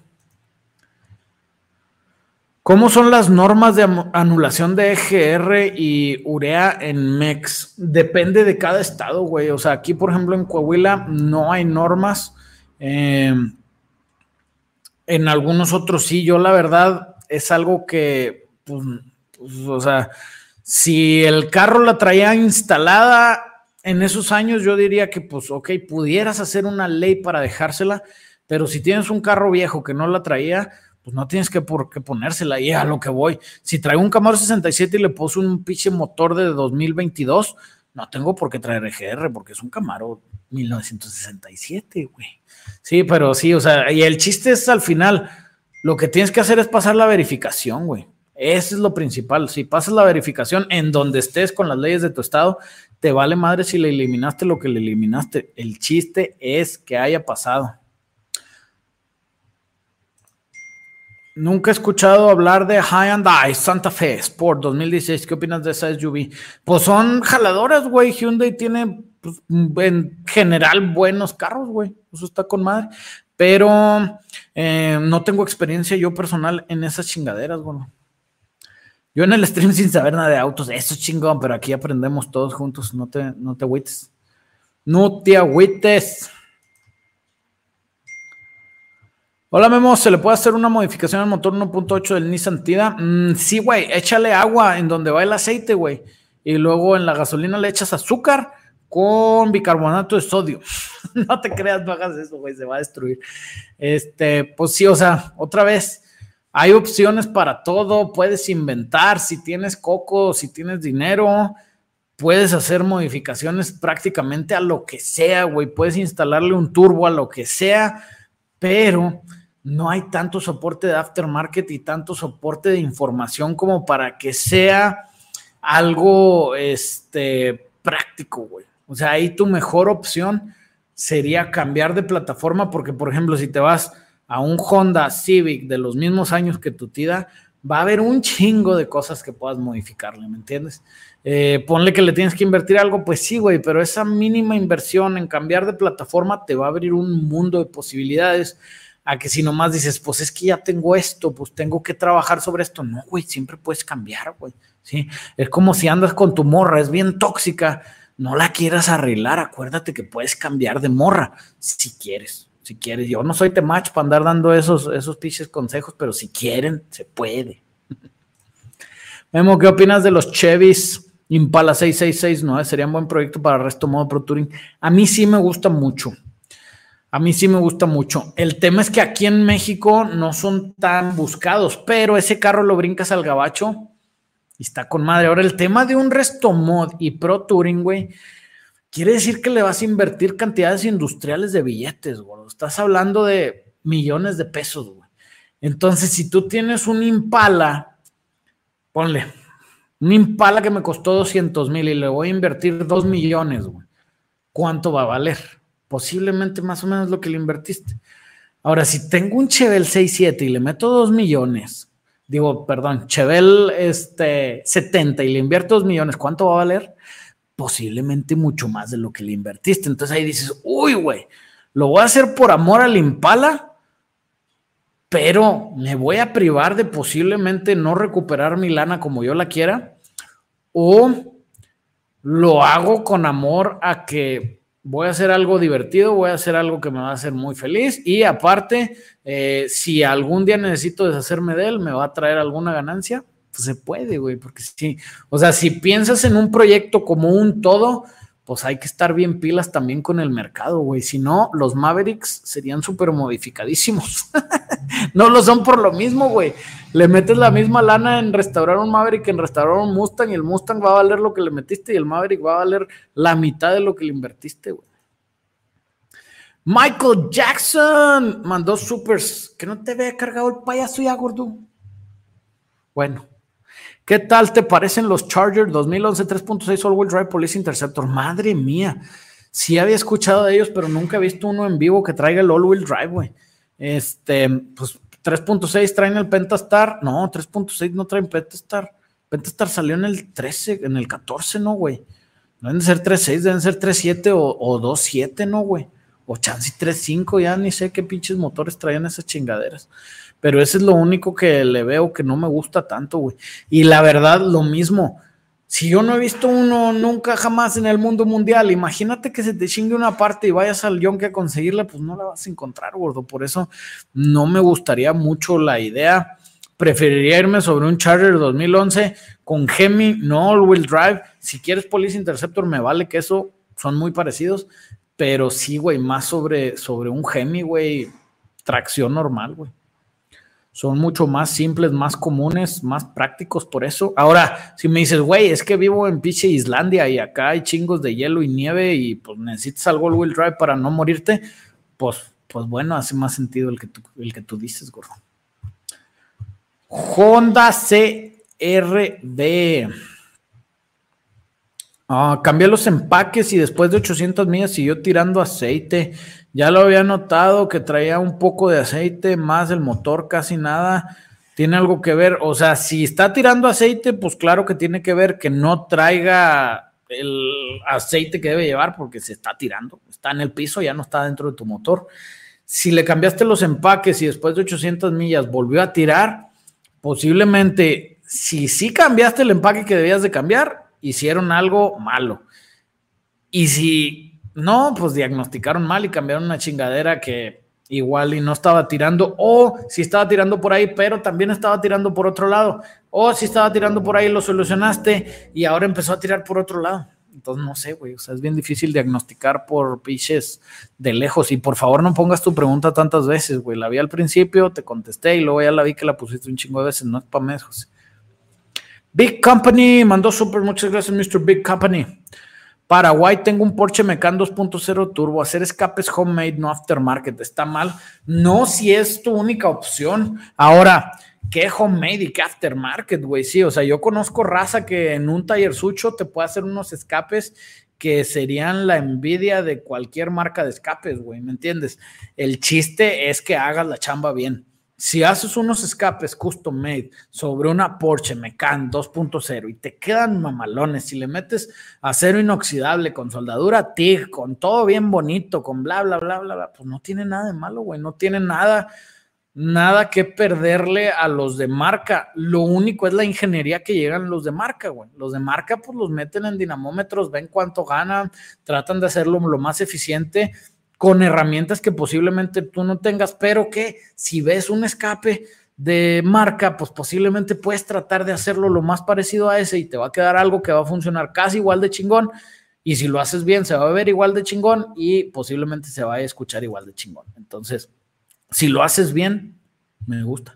¿Cómo son las normas de anulación de E G R y urea en M E X? Depende de cada estado, güey. O sea, aquí, por ejemplo, en Coahuila no hay normas. Eh, en algunos otros sí. Yo, la verdad, es algo que, pues, pues, o sea, si el carro la traía instalada en esos años, yo diría que, pues, ok, pudieras hacer una ley para dejársela, pero si tienes un carro viejo que no la traía, pues no tienes que por qué ponérsela. Y a lo que voy, si traigo un Camaro sesenta y siete y le puse un pinche motor de dos mil veintidós, no tengo por qué traer E G R porque es un Camaro mil novecientos sesenta y siete, güey. Sí, pero sí, o sea, y el chiste es al final, lo que tienes que hacer es pasar la verificación, güey. Eso es lo principal. Si pasas la verificación en donde estés con las leyes de tu estado, te vale madre si le eliminaste lo que le eliminaste. El chiste es que haya pasado. Nunca he escuchado hablar de Hyundai Santa Fe Sport dos mil dieciséis. ¿Qué opinas de esa S U V? Pues son jaladoras, güey. Hyundai tiene, pues, en general, buenos carros, güey. Eso está con madre. Pero eh, no tengo experiencia yo personal en esas chingaderas, güey. Yo en el stream sin saber nada de autos, eso es chingón, pero aquí aprendemos todos juntos. No te, no te agüites. No te agüites. Hola, Memo, ¿se le puede hacer una modificación al motor uno punto ocho del Nissan Tida? Mm, sí, güey, échale agua en donde va el aceite, güey. Y luego en la gasolina le echas azúcar con bicarbonato de sodio. No te creas, no hagas eso, güey, se va a destruir. Este, pues sí, o sea, otra vez, hay opciones para todo, puedes inventar, si tienes coco, si tienes dinero, puedes hacer modificaciones prácticamente a lo que sea, güey. Puedes instalarle un turbo a lo que sea, pero no hay tanto soporte de aftermarket y tanto soporte de información como para que sea algo este, práctico, güey. O sea, ahí tu mejor opción sería cambiar de plataforma porque, por ejemplo, si te vas a un Honda Civic de los mismos años que tu Tida, va a haber un chingo de cosas que puedas modificarle, ¿me entiendes? Eh, ponle que le tienes que invertir algo, pues sí, güey, pero esa mínima inversión en cambiar de plataforma te va a abrir un mundo de posibilidades a que si nomás dices, pues es que ya tengo esto, pues tengo que trabajar sobre esto. No, güey, siempre puedes cambiar, güey, ¿sí? Es como si andas con tu morra, es bien tóxica, no la quieras arreglar, acuérdate que puedes cambiar de morra, si quieres, si quieres. Yo no soy temach para andar dando esos, esos pinches consejos, pero si quieren, se puede. Memo, ¿qué opinas de los Chevys Impala seis seis seis nueve? Sería un buen proyecto para Resto Modo Pro Touring. A mí sí me gusta mucho. A mí sí me gusta mucho. El tema es que aquí en México no son tan buscados, pero ese carro lo brincas al gabacho y está con madre. Ahora, el tema de un Resto Mod y Pro Touring, güey, quiere decir que le vas a invertir cantidades industriales de billetes, güey. Estás hablando de millones de pesos, güey. Entonces, si tú tienes un Impala, ponle, un Impala que me costó doscientos mil y le voy a invertir dos millones, güey, ¿cuánto va a valer? Posiblemente más o menos lo que le invertiste. Ahora, si tengo un Chevelle seis siete y le meto dos millones, digo, perdón, Chevelle este, setenta y le invierto dos millones, ¿cuánto va a valer? Posiblemente mucho más de lo que le invertiste. Entonces ahí dices, uy, güey, lo voy a hacer por amor al Impala, pero me voy a privar de posiblemente no recuperar mi lana como yo la quiera, o lo hago con amor a que voy a hacer algo divertido, voy a hacer algo que me va a hacer muy feliz y aparte, eh, si algún día necesito deshacerme de él, me va a traer alguna ganancia, pues se puede, güey, porque sí, o sea, si piensas en un proyecto como un todo, pues hay que estar bien pilas también con el mercado, güey, si no, los Mavericks serían súper modificadísimos. No lo son por lo mismo, güey. Le metes la misma lana en restaurar un Maverick que en restaurar un Mustang y el Mustang va a valer lo que le metiste y el Maverick va a valer la mitad de lo que le invertiste, güey. Michael Jackson mandó supers. Que no te vea cargado el payaso ya, gordo. Bueno. ¿Qué tal te parecen los Charger dos mil once tres punto seis All-Wheel Drive Police Interceptor? Madre mía. Sí había escuchado de ellos, pero nunca he visto uno en vivo que traiga el All-Wheel Drive, güey. Este, pues tres punto seis traen el Pentastar. No, tres punto seis no traen Pentastar. Pentastar salió en el trece, en el catorce, ¿no, güey? No deben ser tres punto seis, deben ser tres punto siete o, o dos punto siete, ¿no, güey? O chance tres punto cinco, ya ni sé qué pinches motores traían esas chingaderas. Pero ese es lo único que le veo que no me gusta tanto, güey. Y la verdad, lo mismo. Si yo no he visto uno nunca jamás en el mundo mundial, imagínate que se te chingue una parte y vayas al Yonke a conseguirla, pues no la vas a encontrar, gordo. Por eso no me gustaría mucho la idea. Preferiría irme sobre un Charger dos mil once con Hemi, no all-wheel drive. Si quieres Police Interceptor, me vale que eso, son muy parecidos. Pero sí, güey, más sobre, sobre un Hemi, güey, tracción normal, güey. Son mucho más simples, más comunes, más prácticos por eso. Ahora, si me dices, güey, es que vivo en pinche Islandia y acá hay chingos de hielo y nieve y pues necesitas algo all-wheel drive para no morirte, pues, pues bueno, hace más sentido el que tú, el que tú dices, gordo. Honda C R V. Ah, cambié los empaques y después de ochocientas millas siguió tirando aceite. Ya lo había notado que traía un poco de aceite, más el motor casi nada. Tiene algo que ver, o sea, si está tirando aceite, pues claro que tiene que ver que no traiga el aceite que debe llevar porque se está tirando. Está en el piso, ya no está dentro de tu motor. Si le cambiaste los empaques y después de ochocientas millas volvió a tirar, posiblemente, si sí cambiaste el empaque que debías de cambiar, hicieron algo malo. Y si no, pues diagnosticaron mal y cambiaron una chingadera que igual y no estaba tirando, o si estaba tirando por ahí, pero también estaba tirando por otro lado, o si estaba tirando por ahí lo solucionaste y ahora empezó a tirar por otro lado. Entonces no sé, güey, o sea, es bien difícil diagnosticar por piches de lejos. Y por favor no pongas tu pregunta tantas veces, güey. La vi al principio, te contesté y luego ya la vi que la pusiste un chingo de veces. No es para mí, José. Big Company mandó súper, muchas gracias, mister Big Company. Paraguay, tengo un Porsche Macan dos punto cero turbo, hacer escapes homemade, no aftermarket, ¿está mal? No, si es tu única opción. Ahora, ¿qué homemade y qué aftermarket, güey? Sí, o sea, yo conozco raza que en un taller sucho te puede hacer unos escapes que serían la envidia de cualquier marca de escapes, güey, ¿me entiendes? El chiste es que hagas la chamba bien. Si haces unos escapes custom made sobre una Porsche Macan dos punto cero y te quedan mamalones, si le metes acero inoxidable con soldadura T I G, con todo bien bonito, con bla, bla, bla, bla, bla, pues no tiene nada de malo, güey, no tiene nada, nada que perderle a los de marca. Lo único es la ingeniería que llegan los de marca, güey. Los de marca, pues los meten en dinamómetros, ven cuánto ganan, tratan de hacerlo lo más eficiente con herramientas que posiblemente tú no tengas, pero que si ves un escape de marca, pues posiblemente puedes tratar de hacerlo lo más parecido a ese y te va a quedar algo que va a funcionar casi igual de chingón, y si lo haces bien se va a ver igual de chingón y posiblemente se va a escuchar igual de chingón. Entonces, si lo haces bien, me gusta.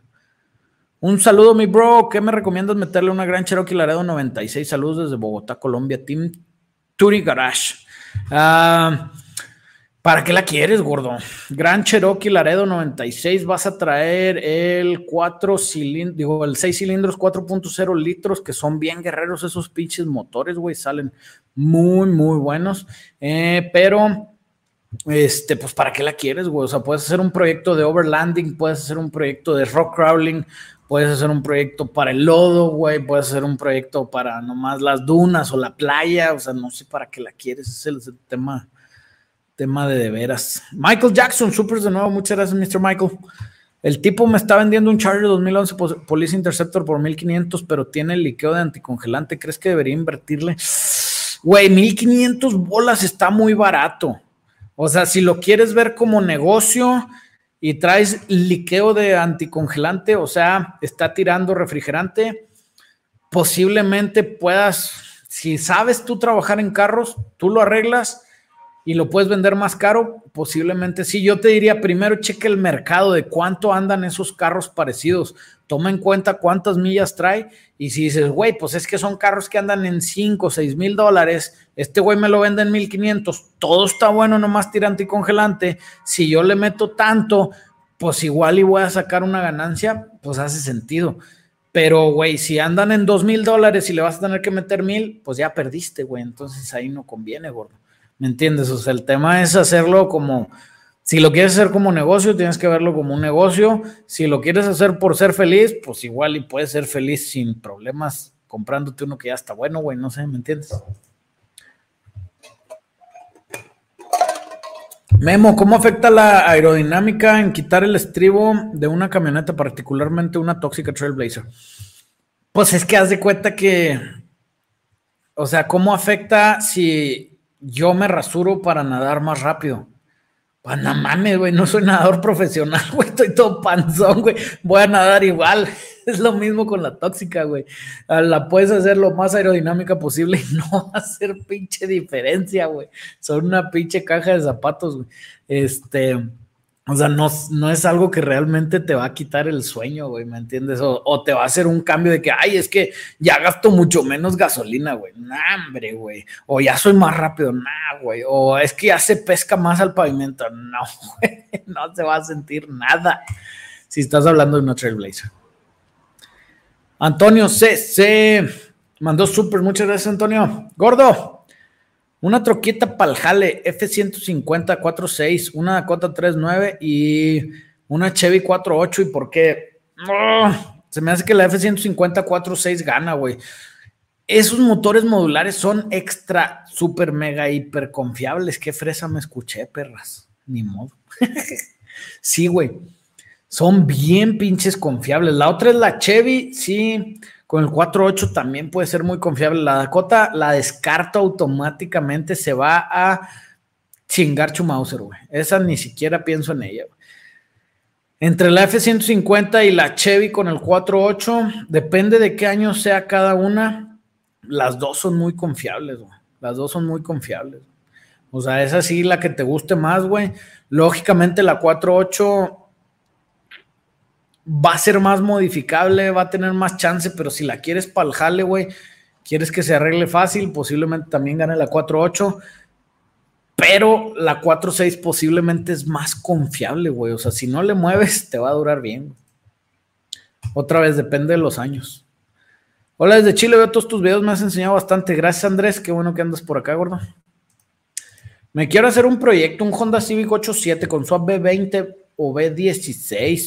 Un saludo, mi bro. ¿Qué me recomiendas meterle una Gran Cherokee Laredo noventa y seis? Saludos desde Bogotá, Colombia. Team Turi Garage. Uh, ¿Para qué la quieres, gordo? Gran Cherokee Laredo noventa y seis, vas a traer el cuatro cilindros, digo, el seis cilindros, cuatro punto cero litros, que son bien guerreros esos pinches motores, güey, salen muy, muy buenos, eh, pero, este, pues, ¿para qué la quieres, güey? O sea, puedes hacer un proyecto de overlanding, puedes hacer un proyecto de rock crawling, puedes hacer un proyecto para el lodo, güey, puedes hacer un proyecto para nomás las dunas o la playa, o sea, no sé para qué la quieres, ese es el tema. Tema de de veras. Michael Jackson, supers de nuevo. Muchas gracias, mister Michael. El tipo me está vendiendo un Charger dos mil once Police Interceptor por mil quinientos, pero tiene el liqueo de anticongelante. ¿Crees que debería invertirle? Güey, mil quinientos bolas está muy barato. O sea, si lo quieres ver como negocio y traes liqueo de anticongelante, o sea, está tirando refrigerante, posiblemente puedas, si sabes tú trabajar en carros, tú lo arreglas y lo puedes vender más caro, posiblemente sí. Yo te diría, primero cheque el mercado de cuánto andan esos carros parecidos, toma en cuenta cuántas millas trae, y si dices, güey, pues es que son carros que andan en cinco, seis mil dólares, este güey me lo vende en mil quinientos, todo está bueno, nomás tira anticongelante, si yo le meto tanto, pues igual y voy a sacar una ganancia, pues hace sentido. Pero, güey, si andan en dos mil dólares y le vas a tener que meter mil, pues ya perdiste, güey, entonces ahí no conviene, gordo. ¿Me entiendes? O sea, el tema es hacerlo como, si lo quieres hacer como negocio, tienes que verlo como un negocio. Si lo quieres hacer por ser feliz, pues igual y puedes ser feliz sin problemas comprándote uno que ya está bueno, güey, no sé, ¿me entiendes? Memo, ¿cómo afecta la aerodinámica en quitar el estribo de una camioneta, particularmente una tóxica Trailblazer? Pues es que haz de cuenta que, o sea, ¿cómo afecta si yo me rasuro para nadar más rápido? Pues no mames, güey, no soy nadador profesional, güey, estoy todo panzón, güey, voy a nadar igual. Es lo mismo con la tóxica, güey. La puedes hacer lo más aerodinámica posible y no va a hacer pinche diferencia, güey. Son una pinche caja de zapatos, güey. Este, o sea, no, no es algo que realmente te va a quitar el sueño, güey, ¿me entiendes? O, o te va a hacer un cambio de que, ay, es que ya gasto mucho menos gasolina, güey. Nah, hombre, güey. O ya soy más rápido, nah, güey. O es que ya se pesca más al pavimento. No, güey. No se va a sentir nada si estás hablando de una Trailblazer. Antonio C. C. mandó súper. Muchas gracias, Antonio. Gordo. Una troquita para el jale, F ciento cincuenta cuatro punto seis, una Dakota tres punto nueve y una Chevy cuatro punto ocho. ¿Y por qué? Oh, se me hace que la F ciento cincuenta cuatro punto seis gana, güey. Esos motores modulares son extra, super, mega, hiper confiables. Qué fresa me escuché, perras. Ni modo. Sí, güey. Son bien pinches confiables. La otra es la Chevy, sí. Con el cuatro punto ocho también puede ser muy confiable. La Dakota la descarto automáticamente, se va a chingar Chumauser, güey. Esa ni siquiera pienso en ella, güey. Entre la F ciento cincuenta y la Chevy con el cuatro punto ocho, depende de qué año sea cada una, las dos son muy confiables, güey. Las dos son muy confiables. O sea, esa sí, la que te guste más, güey. Lógicamente la cuatro punto ocho va a ser más modificable, va a tener más chance, pero si la quieres para el jale, güey, quieres que se arregle fácil, posiblemente también gane la cuatro punto ocho, pero la cuatro punto seis posiblemente es más confiable, güey. O sea, si no le mueves, te va a durar bien. Otra vez, depende de los años. Hola, desde Chile, veo todos tus videos, me has enseñado bastante. Gracias, Andrés, qué bueno que andas por acá, gordo. Me quiero hacer un proyecto, un Honda Civic ocho siete con su B veinte o B dieciséis.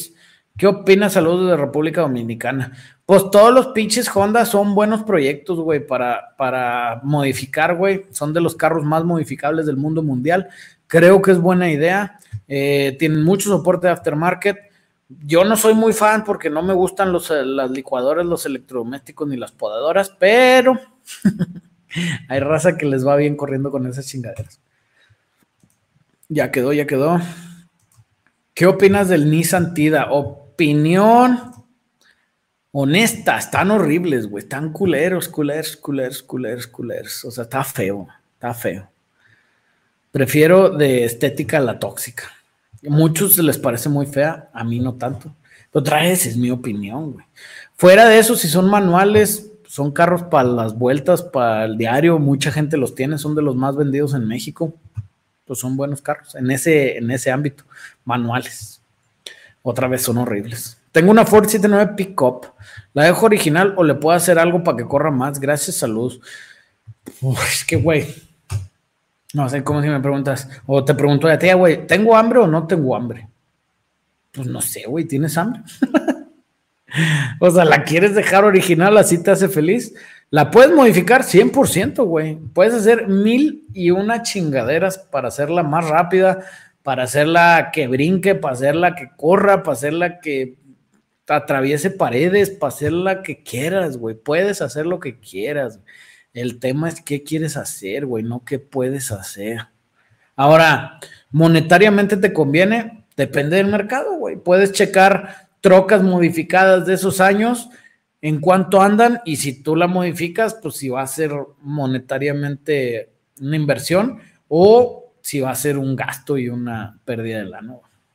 ¿Qué opinas? Saludos de República Dominicana. Pues todos los pinches Honda son buenos proyectos, güey, para, para modificar, güey. Son de los carros más modificables del mundo mundial. Creo que es buena idea. Eh, tienen mucho soporte de aftermarket. Yo no soy muy fan porque no me gustan los, las licuadoras, los electrodomésticos ni las podadoras, pero hay raza que les va bien corriendo con esas chingaderas. Ya quedó, ya quedó. ¿Qué opinas del Nissan Tida? Opinión honesta, están horribles, güey, están culeros, culeros, culeros, culeros, culeros. O sea, está feo, está feo. Prefiero de estética a la tóxica. A muchos les parece muy fea, a mí no tanto. Pero otra vez es mi opinión, güey. Fuera de eso, si son manuales, son carros para las vueltas, para el diario, mucha gente los tiene, son de los más vendidos en México. Pues son buenos carros en ese, en ese ámbito, manuales. Otra vez son horribles. Tengo una Ford setenta y nueve Pickup. ¿La dejo original o le puedo hacer algo para que corra más? Gracias, saludos. Uf, es que, güey, no sé cómo si me preguntas, o te pregunto a ti, güey, ¿tengo hambre o no tengo hambre? Pues no sé, güey, ¿tienes hambre? O sea, ¿la quieres dejar original? ¿Así te hace feliz? La puedes modificar cien por ciento, güey. Puedes hacer mil y una chingaderas para hacerla más rápida, para hacerla que brinque, para hacerla que corra, para hacerla que atraviese paredes, para hacerla que quieras, güey. Puedes hacer lo que quieras. El tema es qué quieres hacer, güey, no qué puedes hacer. Ahora, monetariamente te conviene, depende del mercado, güey. Puedes checar trocas modificadas de esos años, en cuánto andan, y si tú la modificas, pues si va a ser monetariamente una inversión o si va a ser un gasto y una pérdida de lana.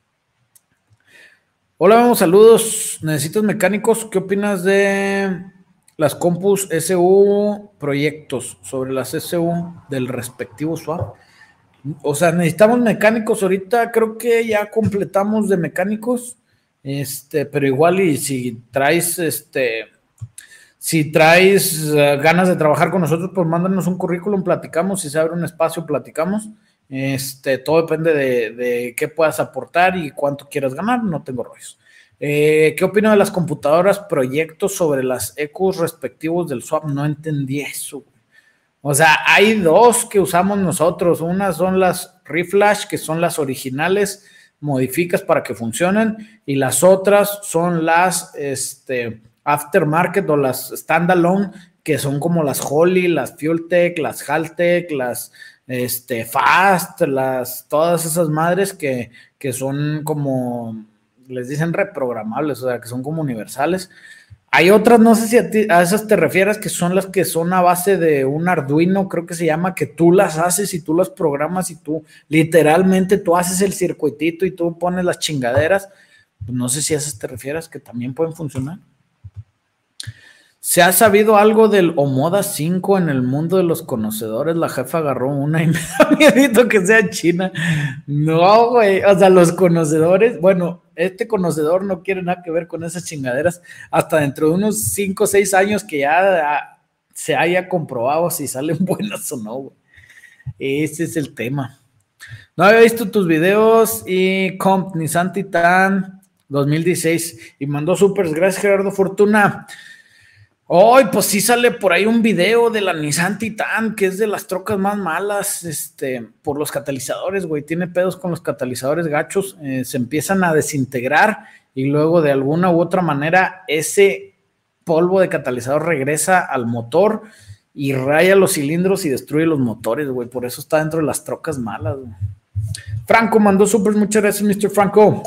Hola, vamos, saludos. ¿Necesitas mecánicos? ¿Qué opinas de las compus S U proyectos sobre las S U del respectivo swap? O sea, necesitamos mecánicos ahorita, creo que ya completamos de mecánicos, este, pero igual y si traes, este, si traes uh, ganas de trabajar con nosotros, pues mándanos un currículum, platicamos, si se abre un espacio, platicamos. Este, todo depende de, de qué puedas aportar y cuánto quieras ganar, no tengo rollos. Eh, ¿Qué opino de las computadoras proyectos sobre las E Qs respectivos del swap? No entendí eso. O sea, hay dos que usamos nosotros. Unas son las Reflash, que son las originales, modificas para que funcionen, y las otras son las este, aftermarket o las standalone, que son como las Holy, las FuelTech, las Haltech, las este, Fast, las, todas esas madres que, que son como, les dicen reprogramables, o sea, que son como universales. Hay otras, no sé si a, ti, a esas te refieres, que son las que son a base de un Arduino, creo que se llama, que tú las haces y tú las programas y tú, literalmente, tú haces el circuitito y tú pones las chingaderas. Pues no sé si a esas te refieres, que también pueden funcionar. ¿Se ha sabido algo del Omoda cinco en el mundo de los conocedores? La jefa agarró una y me da miedito que sea china. No, güey, o sea, los conocedores, bueno, este conocedor no quiere nada que ver con esas chingaderas hasta dentro de unos cinco o seis años que ya se haya comprobado si salen buenas o no, güey. Ese es el tema. No había visto tus videos y comp Nissan Titan dos mil dieciséis y mandó supers. Gracias, Gerardo Fortuna. Hoy, oh, pues sí sale por ahí un video de la Nissan Titan, que es de las trocas más malas, este, por los catalizadores, güey, tiene pedos con los catalizadores gachos, eh, se empiezan a desintegrar y luego de alguna u otra manera ese polvo de catalizador regresa al motor y raya los cilindros y destruye los motores, güey, por eso está dentro de las trocas malas, güey. Franco mandó super, muchas gracias, mister Franco.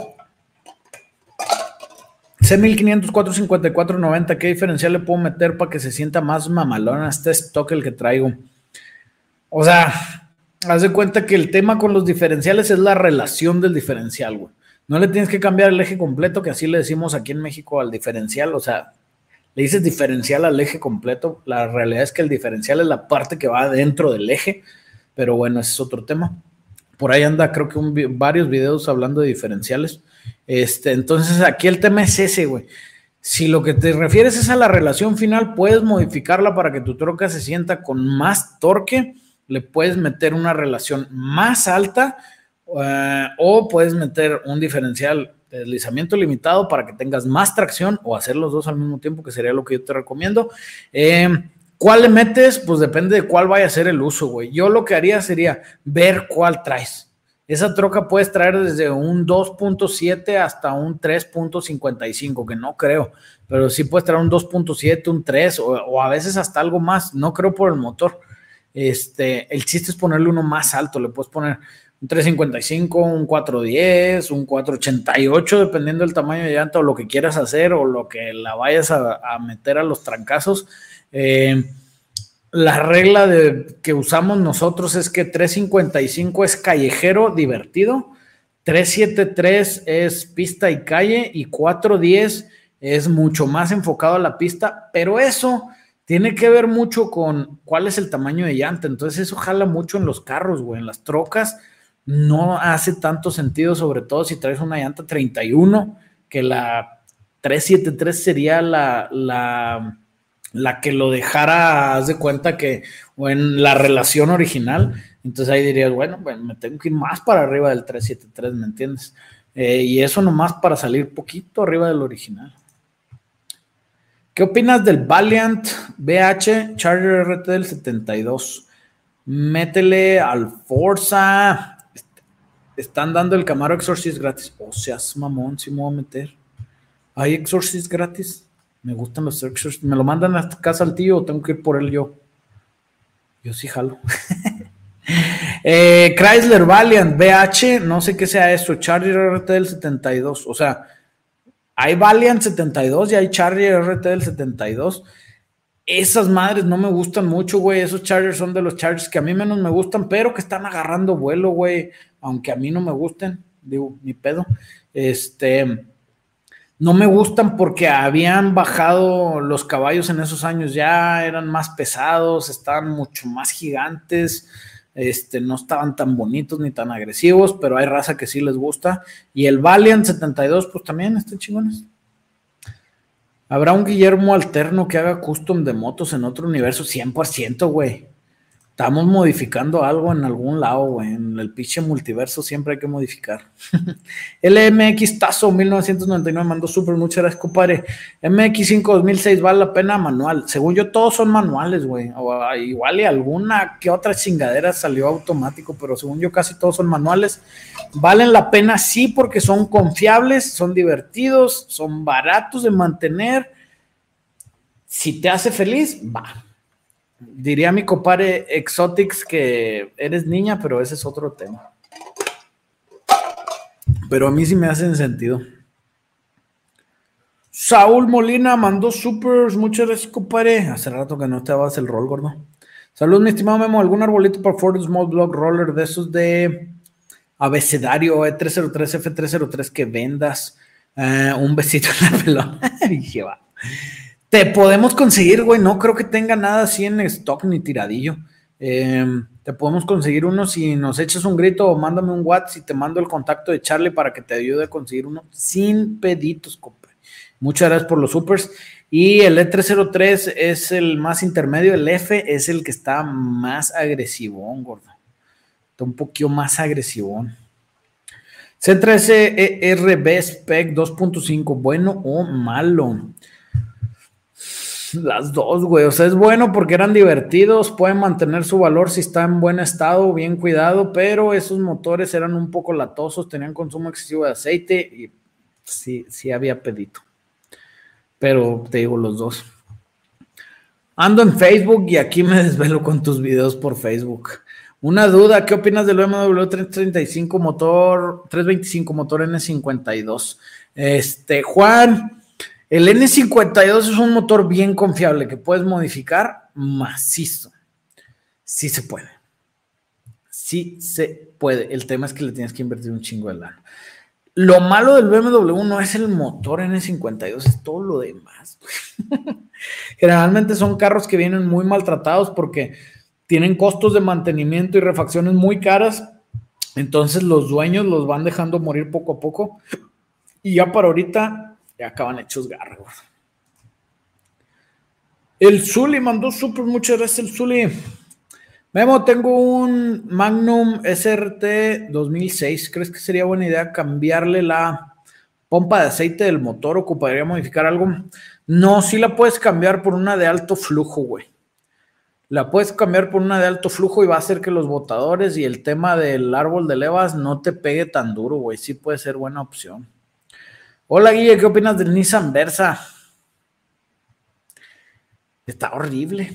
C mil quinientos, cuatrocientos cincuenta y cuatro noventa, ¿qué diferencial le puedo meter para que se sienta más mamalón a este stock el que traigo? O sea, haz de cuenta que el tema con los diferenciales es la relación del diferencial, güey. No le tienes que cambiar el eje completo, que así le decimos aquí en México al diferencial, o sea, le dices diferencial al eje completo, la realidad es que el diferencial es la parte que va dentro del eje, pero bueno, ese es otro tema. Por ahí anda, creo que un, varios videos hablando de diferenciales. Este, entonces, aquí el tema es ese, güey. Si lo que te refieres es a la relación final, puedes modificarla para que tu troca se sienta con más torque, le puedes meter una relación más alta uh, o puedes meter un diferencial de deslizamiento limitado para que tengas más tracción o hacer los dos al mismo tiempo, que sería lo que yo te recomiendo. Eh, ¿Cuál le metes? Pues depende de cuál vaya a ser el uso, güey. Yo lo que haría sería ver cuál traes. Esa troca puedes traer desde un dos punto siete hasta un tres punto cincuenta y cinco, que no creo, pero sí puedes traer un dos punto siete, un tres o, o a veces hasta algo más. No creo por el motor. Este, el chiste es ponerle uno más alto. Le puedes poner un tres cincuenta y cinco, un cuatro diez, un cuatro ochenta y ocho, dependiendo del tamaño de llanta o lo que quieras hacer o lo que la vayas a, a meter a los trancazos. Eh, la regla de, que usamos nosotros es que tres cincuenta y cinco es callejero divertido, tres setenta y tres es pista y calle y cuatro diez es mucho más enfocado a la pista, pero eso tiene que ver mucho con cuál es el tamaño de llanta. Entonces eso jala mucho en los carros, güey. En las trocas no hace tanto sentido, sobre todo si traes una llanta treinta y uno, que la tres setenta y tres sería la, la, la que lo dejara, haz de cuenta que, o en la relación original. Entonces ahí dirías, bueno, bueno, me tengo que ir más para arriba del tres setenta y tres, ¿me entiendes? Eh, y eso nomás para salir poquito arriba del original. ¿Qué opinas del Valiant B H Charger R T del setenta y dos? Métele al Forza. Están dando el Camaro Exorcist gratis. O seas mamón, si me voy a meter. ¿Hay Exorcist gratis? Me gustan los Exorcist. ¿Me lo mandan a casa al tío o tengo que ir por él yo? Yo sí jalo. eh, Chrysler Valiant B H, no sé qué sea eso. Charger R T del setenta y dos. O sea, hay Valiant setenta y dos y hay Charger R T del setenta y dos. Esas madres no me gustan mucho, güey. Esos Chargers son de los Chargers que a mí menos me gustan, pero que están agarrando vuelo, güey. Aunque a mí no me gusten, digo, ni pedo. Este, no me gustan porque habían bajado los caballos en esos años, ya eran más pesados, estaban mucho más gigantes. Este, no estaban tan bonitos ni tan agresivos, pero hay raza que sí les gusta. Y el Valiant setenta y dos, pues también están chingones. ¿Habrá un Guillermo alterno que haga custom de motos en otro universo? cien por ciento, güey. Estamos modificando algo en algún lado, güey. En el pinche multiverso siempre hay que modificar. L M X Tazo mil novecientos noventa y nueve mandó súper, muchas gracias, compadre. M X cinco dos mil seis, ¿vale la pena manual? Según yo, todos son manuales, güey. O igual y alguna que otra chingadera salió automático, pero según yo casi todos son manuales. Valen la pena, sí, porque son confiables, son divertidos, son baratos de mantener. Si te hace feliz, va. Diría mi compadre Exotics que eres niña, pero ese es otro tema. Pero a mí sí me hacen sentido. Saúl Molina mandó supers. Muchas gracias, compadre. Hace rato que no te dabas el rol, gordo. Saludos, mi estimado Memo. ¿Algún arbolito para Ford Small Block Roller de esos de abecedario E trescientos tres, F trescientos tres que vendas? Uh, un besito en la pelona. Dije, va. Te podemos conseguir, güey, no creo que tenga nada así en stock ni tiradillo. Eh, te podemos conseguir uno si nos echas un grito o mándame un WhatsApp y te mando el contacto de Charlie para que te ayude a conseguir uno sin peditos, compa. Muchas gracias por los supers. Y el E trescientos tres es el más intermedio, el F es el que está más agresivón, gordo. Está un poquito más agresivón. C tres E R B Spec dos punto cinco, ¿bueno o malo? Las dos, güey, o sea, es bueno porque eran divertidos, pueden mantener su valor si está en buen estado, bien cuidado, pero esos motores eran un poco latosos, tenían consumo excesivo de aceite y sí, sí había pedito. Pero te digo los dos. Ando en Facebook y aquí me desvelo con tus videos por Facebook. Una duda, ¿qué opinas del B M W trescientos treinta y cinco motor, trescientos veinticinco motor N cincuenta y dos? Este, Juan... El N cincuenta y dos es un motor bien confiable que puedes modificar macizo. Sí se puede. Sí se puede. El tema es que le tienes que invertir un chingo de lana. Lo malo del B M W no es el motor N cincuenta y dos, es todo lo demás. Generalmente son carros que vienen muy maltratados porque tienen costos de mantenimiento y refacciones muy caras. Entonces los dueños los van dejando morir poco a poco. Y ya para ahorita... ya acaban hechos garros. El Zuli mandó súper, muchas gracias el Zuli. Memo, tengo un Magnum S R T dos mil seis. ¿Crees que sería buena idea cambiarle la pompa de aceite del motor, ¿ocuparía modificar algo? No, sí la puedes cambiar por una de alto flujo, güey. La puedes cambiar por una de alto flujo y va a hacer que los botadores y el tema del árbol de levas no te pegue tan duro, güey. Sí puede ser buena opción. Hola, Guille, ¿qué opinas del Nissan Versa? Está horrible.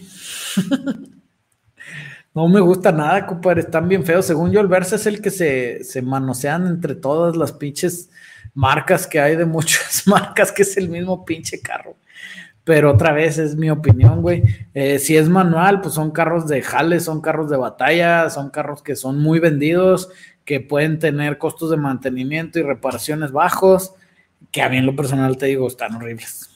No me gusta nada, compadre. Están bien feos. Según yo, el Versa es el que se, se manosean entre todas las pinches marcas que hay de muchas marcas, que es el mismo pinche carro. Pero otra vez es mi opinión, güey. Eh, si es manual, pues son carros de jale, son carros de batalla, son carros que son muy vendidos, que pueden tener costos de mantenimiento y reparaciones bajos, que a mí en lo personal te digo, están horribles.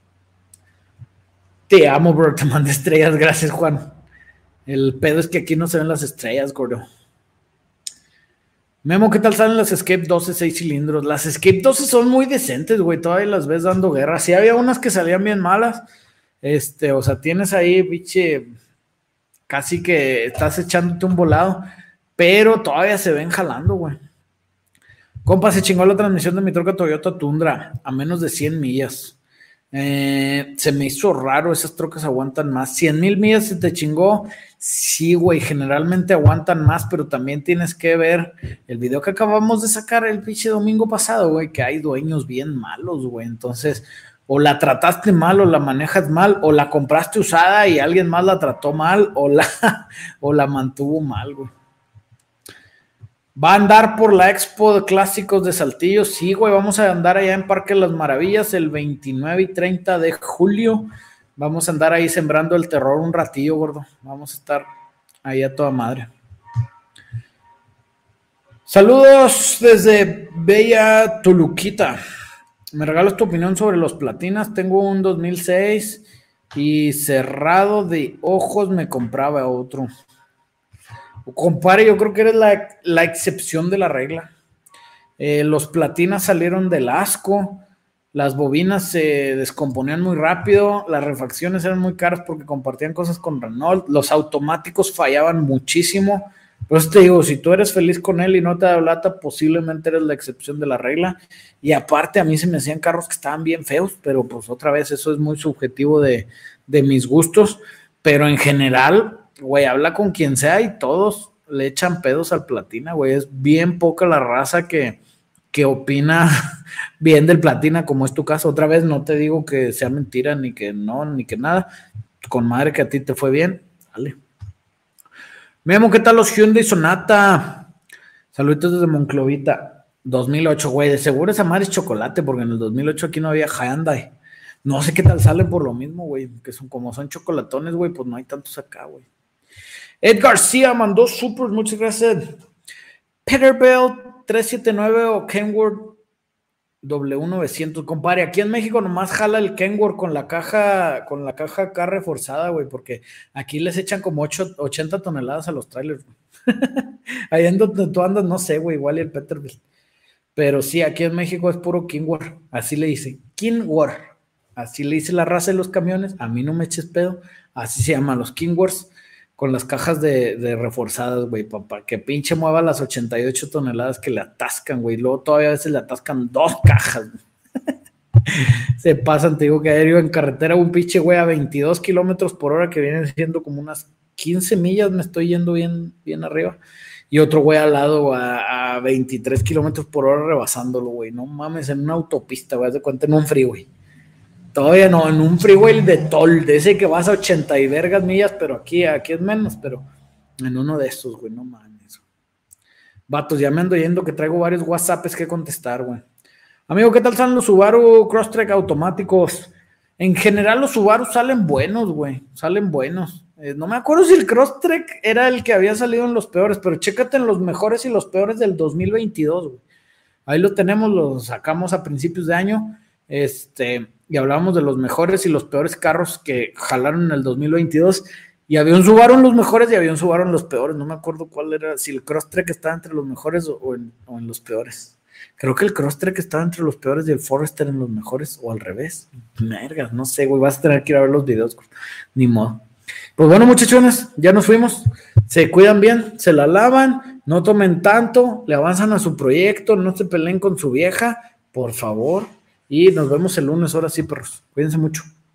Te amo, bro, te mandé estrellas, gracias, Juan. El pedo es que aquí no se ven las estrellas, gordo. Memo, ¿qué tal salen las Escape doce seis cilindros? Las Escape doce son muy decentes, güey, todavía las ves dando guerra. Sí había unas que salían bien malas, este, o sea, tienes ahí, biche, casi que estás echándote un volado, pero todavía se ven jalando, güey. Compa, se chingó la transmisión de mi troca Toyota Tundra a menos de cien millas. Eh, se me hizo raro, esas trocas aguantan más. cien mil millas se te chingó. Sí, güey, generalmente aguantan más, pero también tienes que ver el video que acabamos de sacar el pinche domingo pasado, güey, que hay dueños bien malos, güey. Entonces, o la trataste mal, o la manejas mal, o la compraste usada y alguien más la trató mal, o la, o la mantuvo mal, güey. ¿Va a andar por la Expo de Clásicos de Saltillo? Sí, güey, vamos a andar allá en Parque Las Maravillas el veintinueve y treinta de julio. Vamos a andar ahí sembrando el terror un ratillo, gordo. Vamos a estar ahí a toda madre. Saludos desde Bella Toluquita. ¿Me regalas tu opinión sobre los Platinas? Tengo un dos mil seis y cerrado de ojos me compraba otro. Compare, yo creo que eres la, la excepción de la regla. Eh, los Platinas salieron del asco, las bobinas se descomponían muy rápido, las refacciones eran muy caras porque compartían cosas con Renault, los automáticos fallaban muchísimo. Por eso te digo, si tú eres feliz con él y no te da lata, posiblemente eres la excepción de la regla. Y aparte a mí se me hacían carros que estaban bien feos, pero pues otra vez eso es muy subjetivo de, de mis gustos, pero en general, güey, habla con quien sea y todos le echan pedos al Platina, güey. Es bien poca la raza que, que opina bien del Platina, como es tu caso. Otra vez no te digo que sea mentira, ni que no, ni que nada. Con madre que a ti te fue bien, dale. Memo, ¿qué tal los Hyundai Sonata? Saluditos desde Monclovita. dos mil ocho, güey, de seguro esa madre es chocolate, porque en el dos mil ocho aquí no había Hyundai. No sé qué tal salen por lo mismo, güey, que son como son chocolatones, güey, pues no hay tantos acá, güey. Ed García mandó super, muchas gracias. Peterbilt trescientos setenta y nueve o Kenworth W novecientos, compadre, aquí en México nomás jala el Kenworth con la caja, con la caja acá reforzada, güey, porque aquí les echan como ochenta toneladas a los trailers. Ahí en donde tú andas, no sé, güey, igual y el Peterbilt. Pero sí, aquí en México es puro Kenworth, así le dicen, Kenworth. Así le dice la raza de los camiones, a mí no me eches pedo, así se llaman los Kenworths, con las cajas de, de reforzadas, güey, papá, que pinche mueva las ochenta y ocho toneladas que le atascan, güey, luego todavía a veces le atascan dos cajas, se pasan, te digo que ayer iba en carretera un pinche, güey, a veintidós kilómetros por hora, que vienen siendo como unas quince millas, me estoy yendo bien, bien arriba, y otro güey al lado a, a veintitrés kilómetros por hora rebasándolo, güey, no mames, en una autopista, güey, haz de cuenta en un freeway. Todavía no, en un freeway de tol, de ese que vas a ochenta y vergas millas, pero aquí, aquí es menos, pero en uno de estos, güey, no mames. Vatos, ya me ando yendo que traigo varios WhatsApps que contestar, güey. Amigo, ¿qué tal salen los Subaru Crosstrek automáticos? En general los Subaru salen buenos, güey, salen buenos. Eh, no me acuerdo si el Crosstrek era el que había salido en los peores, pero chécate en los mejores y los peores del dos mil veintidós, güey. Ahí lo tenemos, lo sacamos a principios de año, este... y hablábamos de los mejores y los peores carros que jalaron en el dos mil veintidós, y había un Subaru en los mejores y había un Subaru en los peores, no me acuerdo cuál era, si el Crosstrek estaba entre los mejores o, o, en, o en los peores. Creo que el Crosstrek estaba entre los peores y el Forester en los mejores, o al revés. Mergas, no sé, güey, vas a tener que ir a ver los videos, ni modo. Pues bueno, muchachones, ya nos fuimos, se cuidan bien, se la lavan, no tomen tanto, le avanzan a su proyecto, no se peleen con su vieja, por favor. Y nos vemos el lunes, ahora sí, perros. Cuídense mucho.